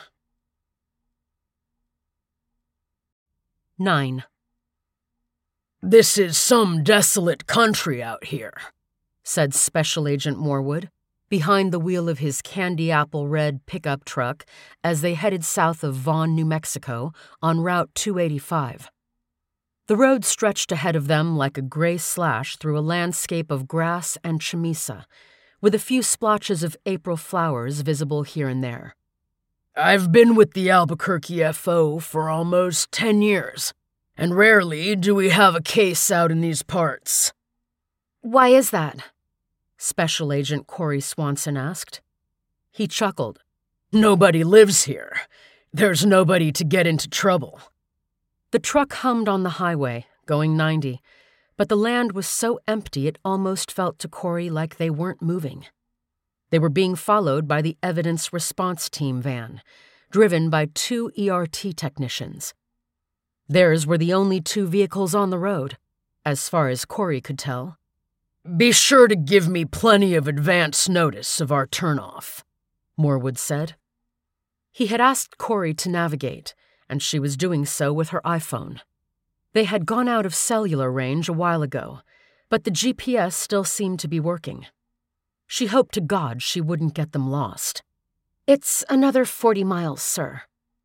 9. "This is some desolate country out here," said Special Agent Morwood, behind the wheel of his candy apple red pickup truck as they headed south of Vaughn, New Mexico, on Route 285. The road stretched ahead of them like a gray slash through a landscape of grass and chamisa, with a few splotches of April flowers visible here and there. I've been with the Albuquerque FO for almost 10 years, and rarely do we have a case out in these parts. Why is that? Special Agent Corey Swanson asked. He chuckled. Nobody lives here. There's nobody to get into trouble. The truck hummed on the highway, going 90, but the land was so empty it almost felt to Corey like they weren't moving. They were being followed by the Evidence Response Team van, driven by 2 ERT technicians. Theirs were the only 2 vehicles on the road, as far as Corey could tell. Be sure to give me plenty of advance notice of our turnoff, Morwood said. He had asked Corey to navigate, and she was doing so with her iPhone. They had gone out of cellular range a while ago, but the GPS still seemed to be working. She hoped to God she wouldn't get them lost. It's another 40 miles, sir.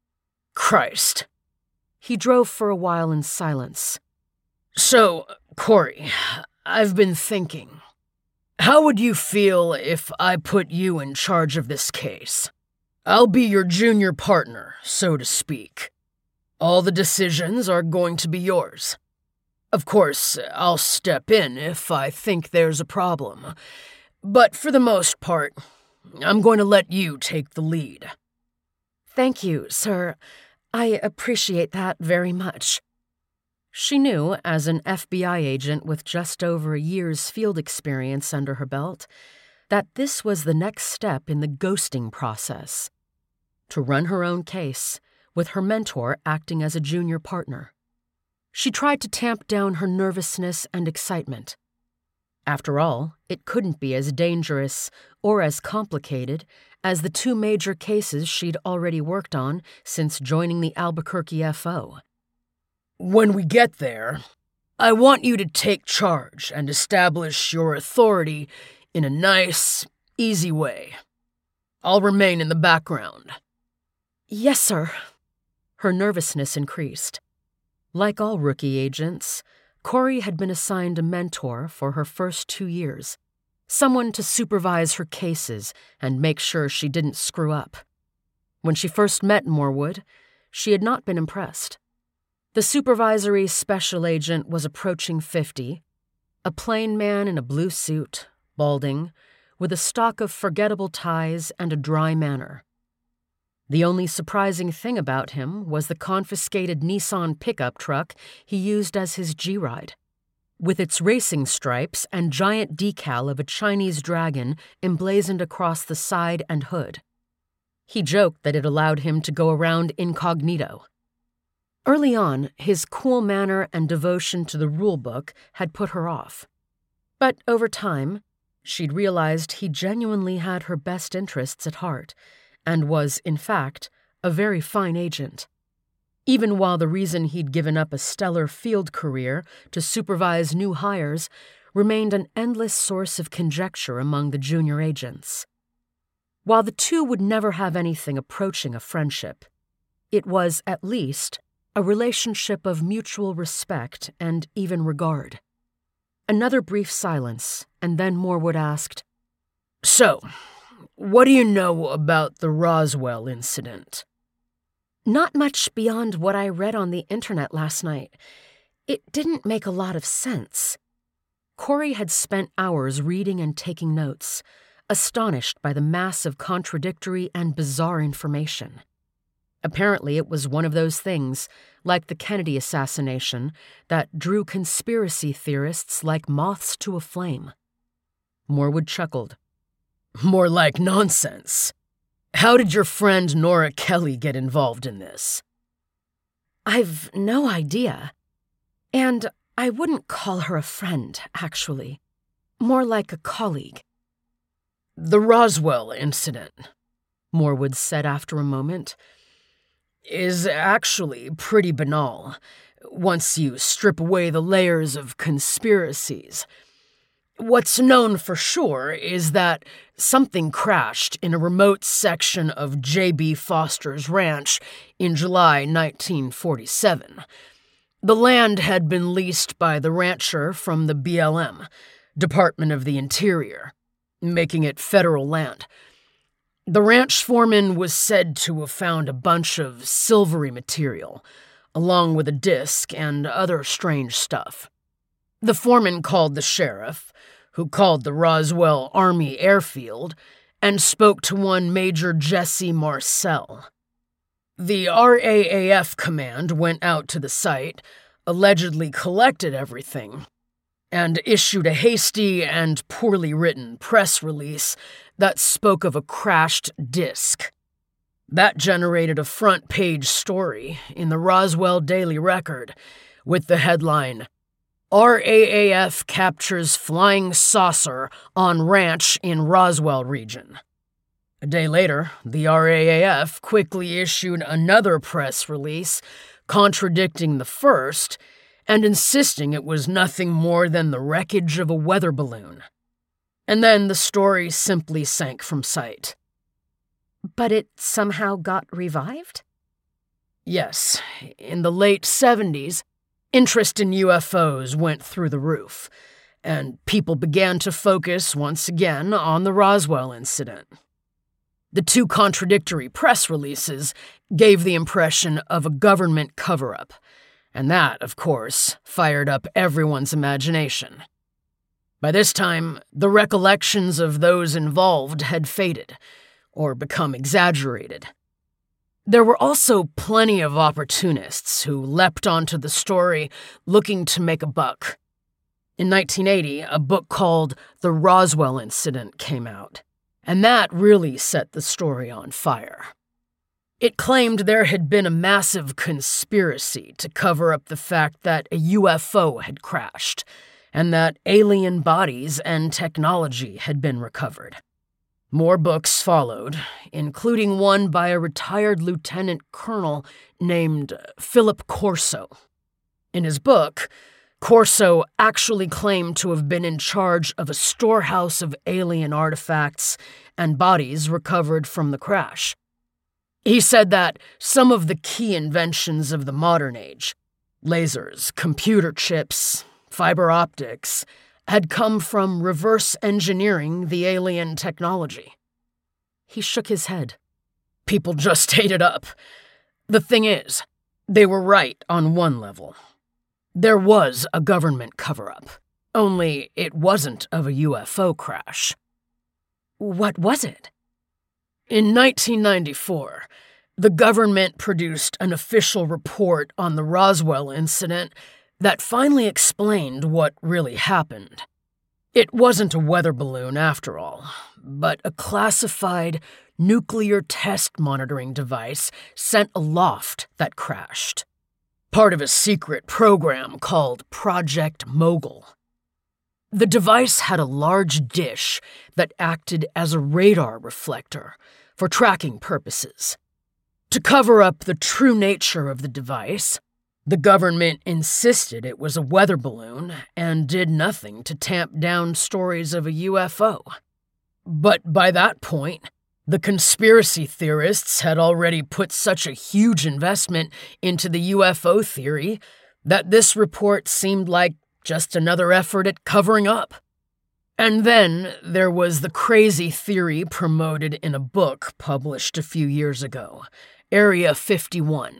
Christ. He drove for a while in silence. So, Corey, I've been thinking. How would you feel if I put you in charge of this case? I'll be your junior partner, so to speak. All the decisions are going to be yours. Of course, I'll step in if I think there's a problem. But for the most part, I'm going to let you take the lead. Thank you, sir. I appreciate that very much. She knew, as an FBI agent with just over a year's field experience under her belt, that this was the next step in the ghosting process. To run her own case, with her mentor acting as a junior partner. She tried to tamp down her nervousness and excitement. After all, it couldn't be as dangerous or as complicated as the 2 major cases she'd already worked on since joining the Albuquerque FO. When we get there, I want you to take charge and establish your authority in a nice, easy way. I'll remain in the background. Yes, sir. Her nervousness increased. Like all rookie agents, Corey had been assigned a mentor for her first 2 years, someone to supervise her cases and make sure she didn't screw up. When she first met Morwood, she had not been impressed. The supervisory special agent was approaching 50, a plain man in a blue suit, balding, with a stock of forgettable ties and a dry manner. The only surprising thing about him was the confiscated Nissan pickup truck he used as his G-Ride, with its racing stripes and giant decal of a Chinese dragon emblazoned across the side and hood. He joked that it allowed him to go around incognito. Early on, his cool manner and devotion to the rulebook had put her off. But over time, she'd realized he genuinely had her best interests at heart, and was, in fact, a very fine agent. Even while the reason he'd given up a stellar field career to supervise new hires remained an endless source of conjecture among the junior agents. While the 2 would never have anything approaching a friendship, it was, at least, a relationship of mutual respect and even regard. Another brief silence, and then Morwood asked, So, what do you know about the Roswell incident? Not much beyond what I read on the internet last night. It didn't make a lot of sense. Corey had spent hours reading and taking notes, astonished by the mass of contradictory and bizarre information. Apparently it was one of those things, like the Kennedy assassination, that drew conspiracy theorists like moths to a flame. Morwood chuckled. More like nonsense. How did your friend Nora Kelly get involved in this? I've no idea. And I wouldn't call her a friend, actually. More like a colleague. The Roswell incident, Morwood said after a moment, is actually pretty banal, once you strip away the layers of conspiracies. What's known for sure is that something crashed in a remote section of J.B. Foster's ranch in July 1947. The land had been leased by the rancher from the BLM, Department of the Interior, making it federal land. The ranch foreman was said to have found a bunch of silvery material, along with a disc and other strange stuff. The foreman called the sheriff, who called the Roswell Army Airfield, and spoke to one Major Jesse Marcel. The RAAF command went out to the site, allegedly collected everything, and issued a hasty and poorly written press release that spoke of a crashed disc. That generated a front-page story in the Roswell Daily Record with the headline, RAAF captures flying saucer on ranch in Roswell region. A day later, the RAAF quickly issued another press release contradicting the first and insisting it was nothing more than the wreckage of a weather balloon. And then the story simply sank from sight. But it somehow got revived? Yes, in the late 70s, interest in UFOs went through the roof, and people began to focus once again on the Roswell incident. The two contradictory press releases gave the impression of a government cover-up, and that, of course, fired up everyone's imagination. By this time, the recollections of those involved had faded, or become exaggerated. There were also plenty of opportunists who leapt onto the story looking to make a buck. In 1980, a book called The Roswell Incident came out, and that really set the story on fire. It claimed there had been a massive conspiracy to cover up the fact that a UFO had crashed, and that alien bodies and technology had been recovered. More books followed, including one by a retired lieutenant colonel named Philip Corso. In his book, Corso actually claimed to have been in charge of a storehouse of alien artifacts and bodies recovered from the crash. He said that some of the key inventions of the modern age, lasers, computer chips, fiber optics, had come from reverse engineering the alien technology. He shook his head. People just ate it up. The thing is, they were right on one level. There was a government cover-up, only it wasn't of a UFO crash. What was it? In 1994, the government produced an official report on the Roswell incident that finally explained what really happened. It wasn't a weather balloon after all, but a classified nuclear test monitoring device sent aloft that crashed. Part of a secret program called Project Mogul. The device had a large dish that acted as a radar reflector for tracking purposes. To cover up the true nature of the device, the government insisted it was a weather balloon and did nothing to tamp down stories of a UFO. But by that point, the conspiracy theorists had already put such a huge investment into the UFO theory that this report seemed like just another effort at covering up. And then there was the crazy theory promoted in a book published a few years ago, Area 51.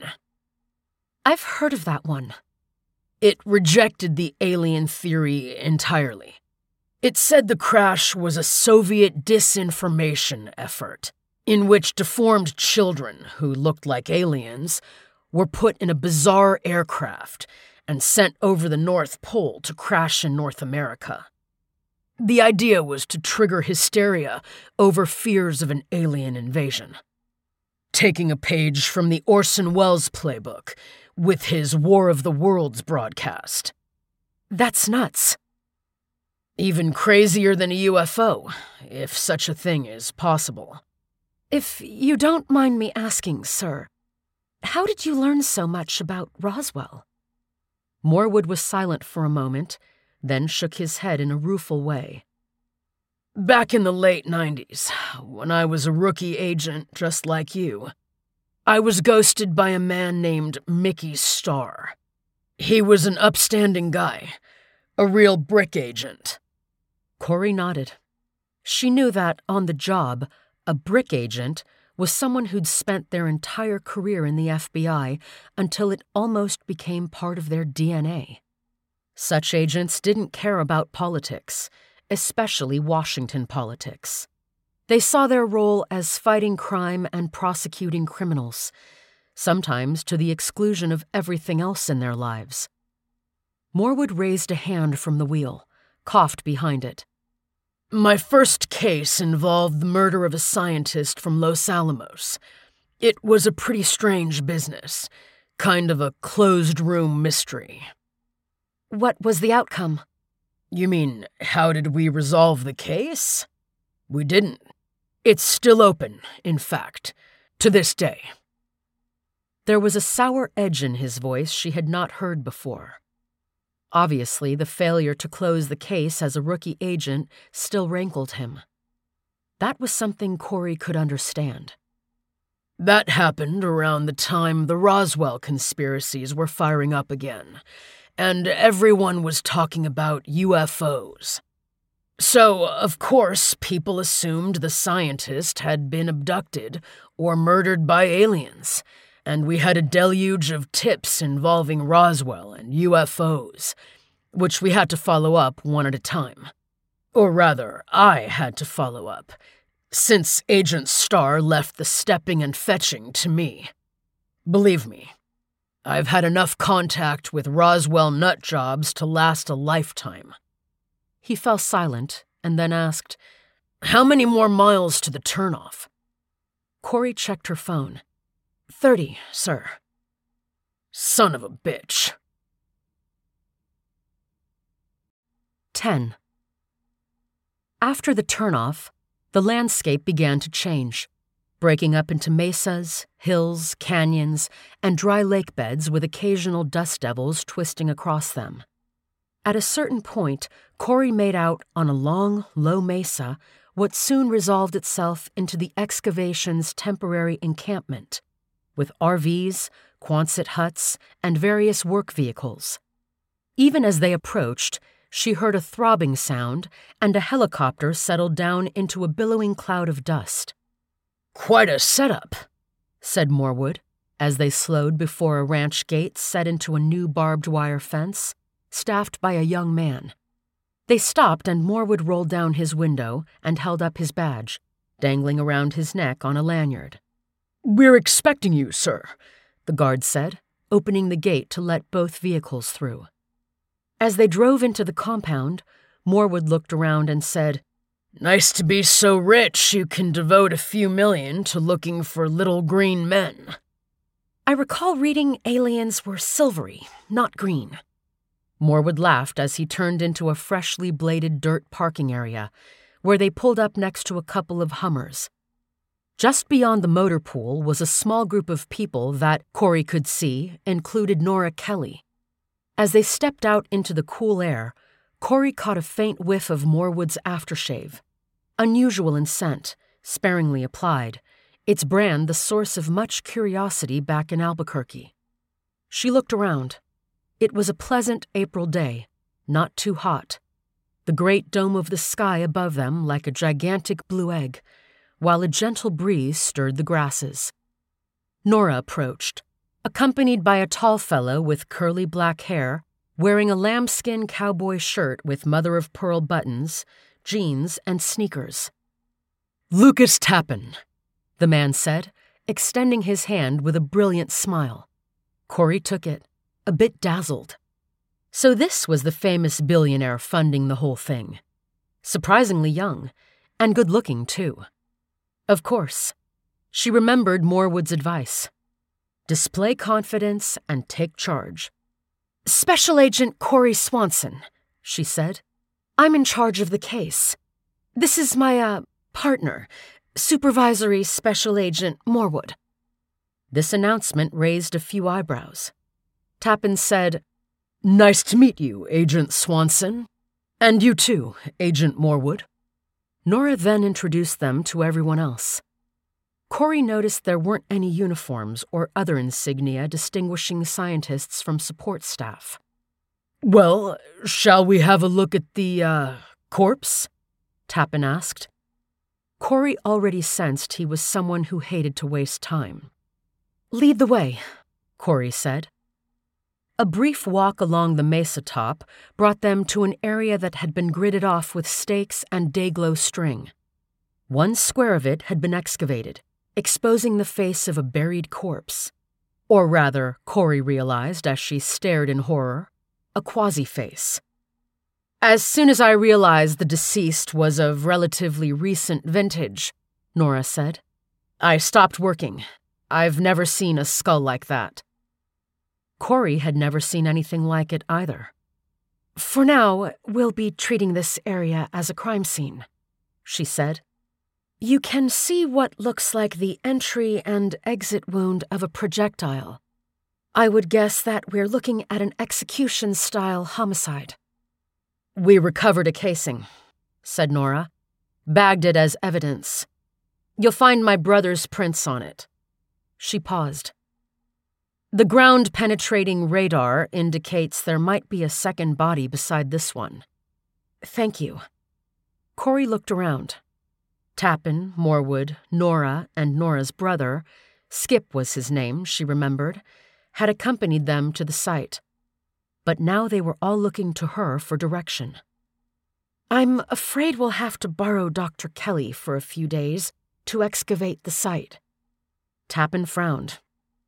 I've heard of that one. It rejected the alien theory entirely. It said the crash was a Soviet disinformation effort, in which deformed children who looked like aliens were put in a bizarre aircraft and sent over the North Pole to crash in North America. The idea was to trigger hysteria over fears of an alien invasion. Taking a page from the Orson Welles playbook with his War of the Worlds broadcast. That's nuts. Even crazier than a UFO, if such a thing is possible. If you don't mind me asking, sir, how did you learn so much about Roswell? Morwood was silent for a moment, then shook his head in a rueful way. Back in the late 90s, when I was a rookie agent just like you, I was ghosted by a man named Mickey Starr. He was an upstanding guy, a real brick agent. Corey nodded. She knew that, on the job, a brick agent was someone who'd spent their entire career in the FBI until it almost became part of their DNA. Such agents didn't care about politics, especially Washington politics. They saw their role as fighting crime and prosecuting criminals, sometimes to the exclusion of everything else in their lives. Morwood raised a hand from the wheel, coughed behind it. My first case involved the murder of a scientist from Los Alamos. It was a pretty strange business, kind of a closed-room mystery. What was the outcome? You mean, how did we resolve the case? We didn't. It's still open, in fact, to this day. There was a sour edge in his voice she had not heard before. Obviously, the failure to close the case as a rookie agent still rankled him. That was something Corey could understand. That happened around the time the Roswell conspiracies were firing up again, and everyone was talking about UFOs. So, of course, people assumed the scientist had been abducted or murdered by aliens, and we had a deluge of tips involving Roswell and UFOs, which we had to follow up one at a time. Or rather, I had to follow up, since Agent Starr left the stepping and fetching to me. Believe me, I've had enough contact with Roswell nut jobs to last a lifetime. He fell silent and then asked, How many more miles to the turnoff? Corey checked her phone. 30, sir. Son of a bitch. 10. After the turnoff, the landscape began to change, breaking up into mesas, hills, canyons, and dry lake beds with occasional dust devils twisting across them. At a certain point, Corey made out on a long, low mesa what soon resolved itself into the excavation's temporary encampment, with RVs, Quonset huts, and various work vehicles. Even as they approached, she heard a throbbing sound, and a helicopter settled down into a billowing cloud of dust. Quite a setup, said Morwood, as they slowed before a ranch gate set into a new barbed wire fence, staffed by a young man. They stopped, and Morwood rolled down his window and held up his badge, dangling around his neck on a lanyard. We're expecting you, sir, the guard said, opening the gate to let both vehicles through. As they drove into the compound, Morwood looked around and said, Nice to be so rich you can devote a few million to looking for little green men. I recall reading aliens were silvery, not green. Morwood laughed as he turned into a freshly bladed dirt parking area, where they pulled up next to a couple of Hummers. Just beyond the motor pool was a small group of people that, Corey could see, included Nora Kelly. As they stepped out into the cool air, Corey caught a faint whiff of Morwood's aftershave. Unusual in scent, sparingly applied, its brand the source of much curiosity back in Albuquerque. She looked around. It was a pleasant April day, not too hot. The great dome of the sky above them like a gigantic blue egg, while a gentle breeze stirred the grasses. Nora approached, accompanied by a tall fellow with curly black hair, wearing a lambskin cowboy shirt with mother-of-pearl buttons, jeans, and sneakers. Lucas Tappan, the man said, extending his hand with a brilliant smile. Corey took it, a bit dazzled. So this was the famous billionaire funding the whole thing. Surprisingly young, and good-looking, too. Of course, she remembered Morwood's advice. Display confidence and take charge. Special Agent Corey Swanson, she said. I'm in charge of the case. This is my, partner, Supervisory Special Agent Morwood. This announcement raised a few eyebrows. Tappan said, Nice to meet you, Agent Swanson. And you too, Agent Morwood. Nora then introduced them to everyone else. Corey noticed there weren't any uniforms or other insignia distinguishing scientists from support staff. Well, shall we have a look at the, corpse? Tappan asked. Corey already sensed he was someone who hated to waste time. Lead the way, Corey said. A brief walk along the mesa top brought them to an area that had been gridded off with stakes and day-glow string. One square of it had been excavated, exposing the face of a buried corpse. Or rather, Corey realized as she stared in horror, a quasi-face. As soon as I realized the deceased was of relatively recent vintage, Nora said, I stopped working. I've never seen a skull like that. Corey had never seen anything like it either. For now, we'll be treating this area as a crime scene, she said. You can see what looks like the entry and exit wound of a projectile. I would guess that we're looking at an execution-style homicide. We recovered a casing, said Nora. Bagged it as evidence. You'll find my brother's prints on it. She paused. The ground-penetrating radar indicates there might be a second body beside this one. Thank you. Corey looked around. Tappan, Morwood, Nora, and Nora's brother, Skip was his name, she remembered, had accompanied them to the site. But now they were all looking to her for direction. I'm afraid we'll have to borrow Dr. Kelly for a few days to excavate the site. Tappan frowned.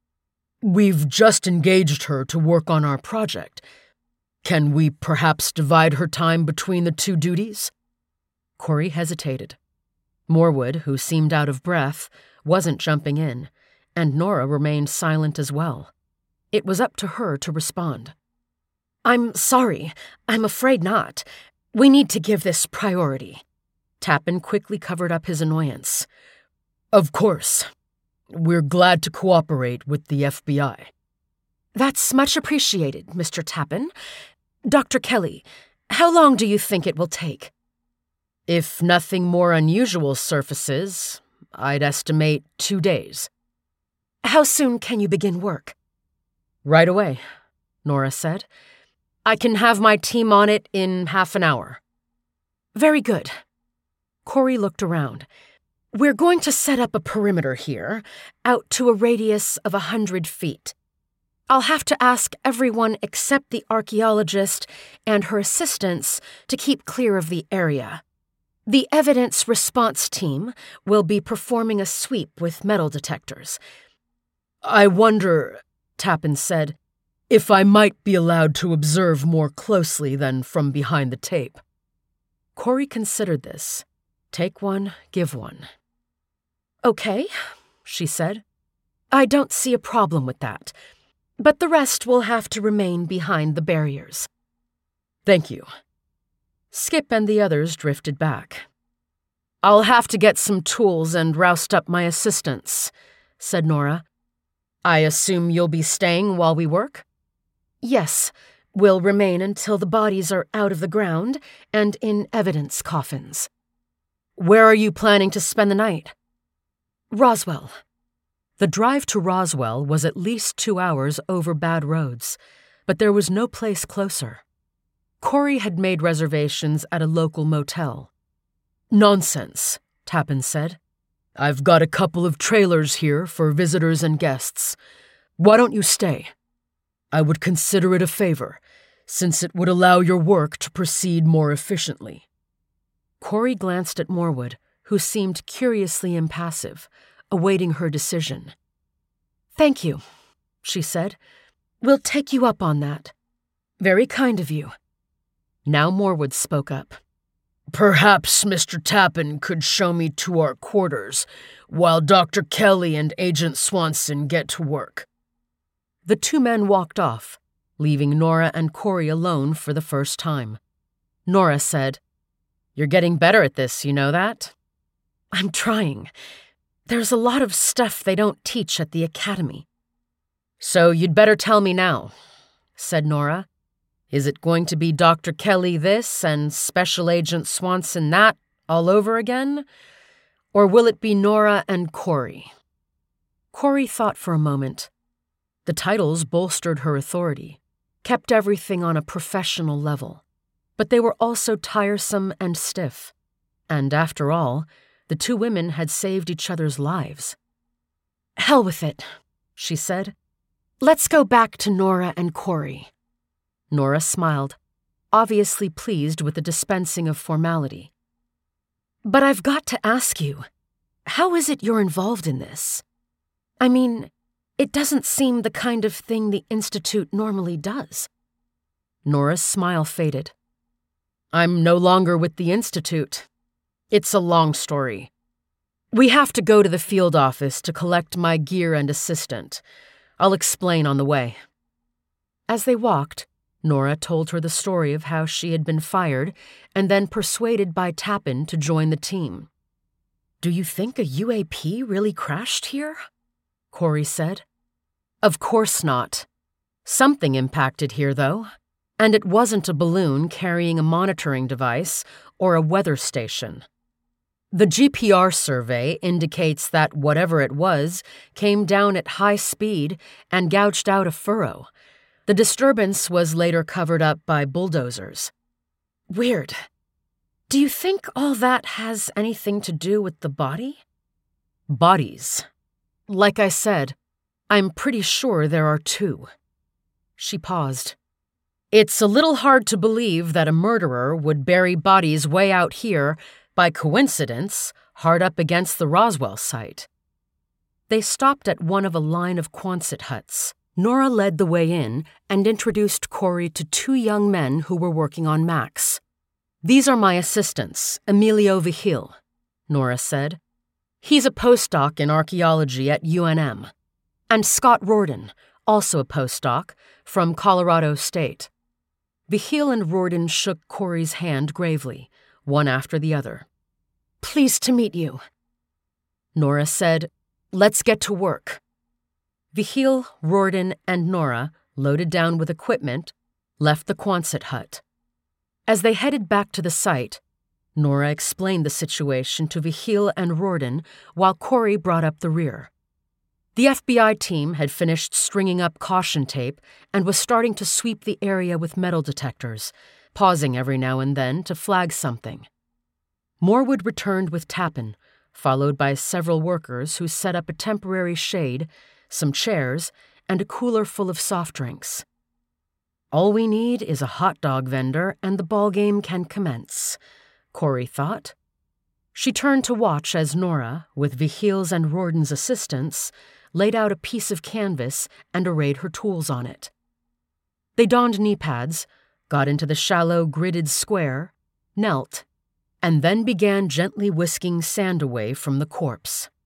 We've just engaged her to work on our project. Can we perhaps divide her time between the two duties? Corey hesitated. Morwood, who seemed out of breath, wasn't jumping in, and Nora remained silent as well. It was up to her to respond. I'm sorry. I'm afraid not. We need to give this priority. Tappan quickly covered up his annoyance. Of course. We're glad to cooperate with the FBI. That's much appreciated, Mr. Tappan. Dr. Kelly, how long do you think it will take? If nothing more unusual surfaces, I'd estimate 2 days. How soon can you begin work? Right away, Nora said. I can have my team on it in half an hour. Very good. Corey looked around. We're going to set up a perimeter here, out to a radius of 100 feet. I'll have to ask everyone except the archaeologist and her assistants to keep clear of the area. The evidence response team will be performing a sweep with metal detectors. I wonder, Tappan said, if I might be allowed to observe more closely than from behind the tape. Corey considered this. Take one, give one. Okay, she said. I don't see a problem with that, but the rest will have to remain behind the barriers. Thank you. Skip and the others drifted back. I'll have to get some tools and roust up my assistants, said Nora. I assume you'll be staying while we work? Yes, we'll remain until the bodies are out of the ground and in evidence coffins. Where are you planning to spend the night? Roswell. The drive to Roswell was at least 2 hours over bad roads, but there was no place closer. Corey had made reservations at a local motel. Nonsense, Tappan said. I've got a couple of trailers here for visitors and guests. Why don't you stay? I would consider it a favor, since it would allow your work to proceed more efficiently. Corey glanced at Morwood, who seemed curiously impassive, awaiting her decision. Thank you, she said. We'll take you up on that. Very kind of you. Now Morwood spoke up. Perhaps Mr. Tappan could show me to our quarters, while Dr. Kelly and Agent Swanson get to work. The two men walked off, leaving Nora and Corey alone for the first time. Nora said, You're getting better at this, you know that? I'm trying. There's a lot of stuff they don't teach at the academy. So you'd better tell me now, said Nora. Is it going to be Dr. Kelly this and Special Agent Swanson that all over again? Or will it be Nora and Corey? Corey thought for a moment. The titles bolstered her authority, kept everything on a professional level, but they were also tiresome and stiff. And after all, the two women had saved each other's lives. "Hell with it," she said. "Let's go back to Nora and Corey." Nora smiled, obviously pleased with the dispensing of formality. "But I've got to ask you, how is it you're involved in this? I mean, it doesn't seem the kind of thing the Institute normally does." Nora's smile faded. "I'm no longer with the Institute. It's a long story. We have to go to the field office to collect my gear and assistant. I'll explain on the way." As they walked, Nora told her the story of how she had been fired and then persuaded by Tappan to join the team. "Do you think a UAP really crashed here?" Corey said. "Of course not. Something impacted here, though, and it wasn't a balloon carrying a monitoring device or a weather station. The GPR survey indicates that whatever it was came down at high speed and gouged out a furrow. The disturbance was later covered up by bulldozers." "Weird. Do you think all that has anything to do with the body?" "Bodies. Like I said, I'm pretty sure there are two." She paused. "It's a little hard to believe that a murderer would bury bodies way out here, by coincidence, hard up against the Roswell site." They stopped at one of a line of Quonset huts. Nora led the way in and introduced Corey to two young men who were working on Max. "These are my assistants, Emilio Vigil," Nora said. "He's a postdoc in archaeology at UNM. And Scott Rorden, also a postdoc, from Colorado State." Vigil and Rorden shook Corey's hand gravely, one after the other. "Pleased to meet you." Nora said, "Let's get to work." Vigil, Rorden, and Nora, loaded down with equipment, left the Quonset hut. As they headed back to the site, Nora explained the situation to Vigil and Rorden while Corey brought up the rear. The FBI team had finished stringing up caution tape and was starting to sweep the area with metal detectors, pausing every now and then to flag something. Morwood returned with Tappan, followed by several workers who set up a temporary shade, some chairs, and a cooler full of soft drinks. "All we need is a hot dog vendor and the ballgame can commence," Corey thought. She turned to watch as Nora, with Vigil's and Rorden's assistance, laid out a piece of canvas and arrayed her tools on it. They donned knee pads, got into the shallow gridded square, knelt, and then began gently whisking sand away from the corpse.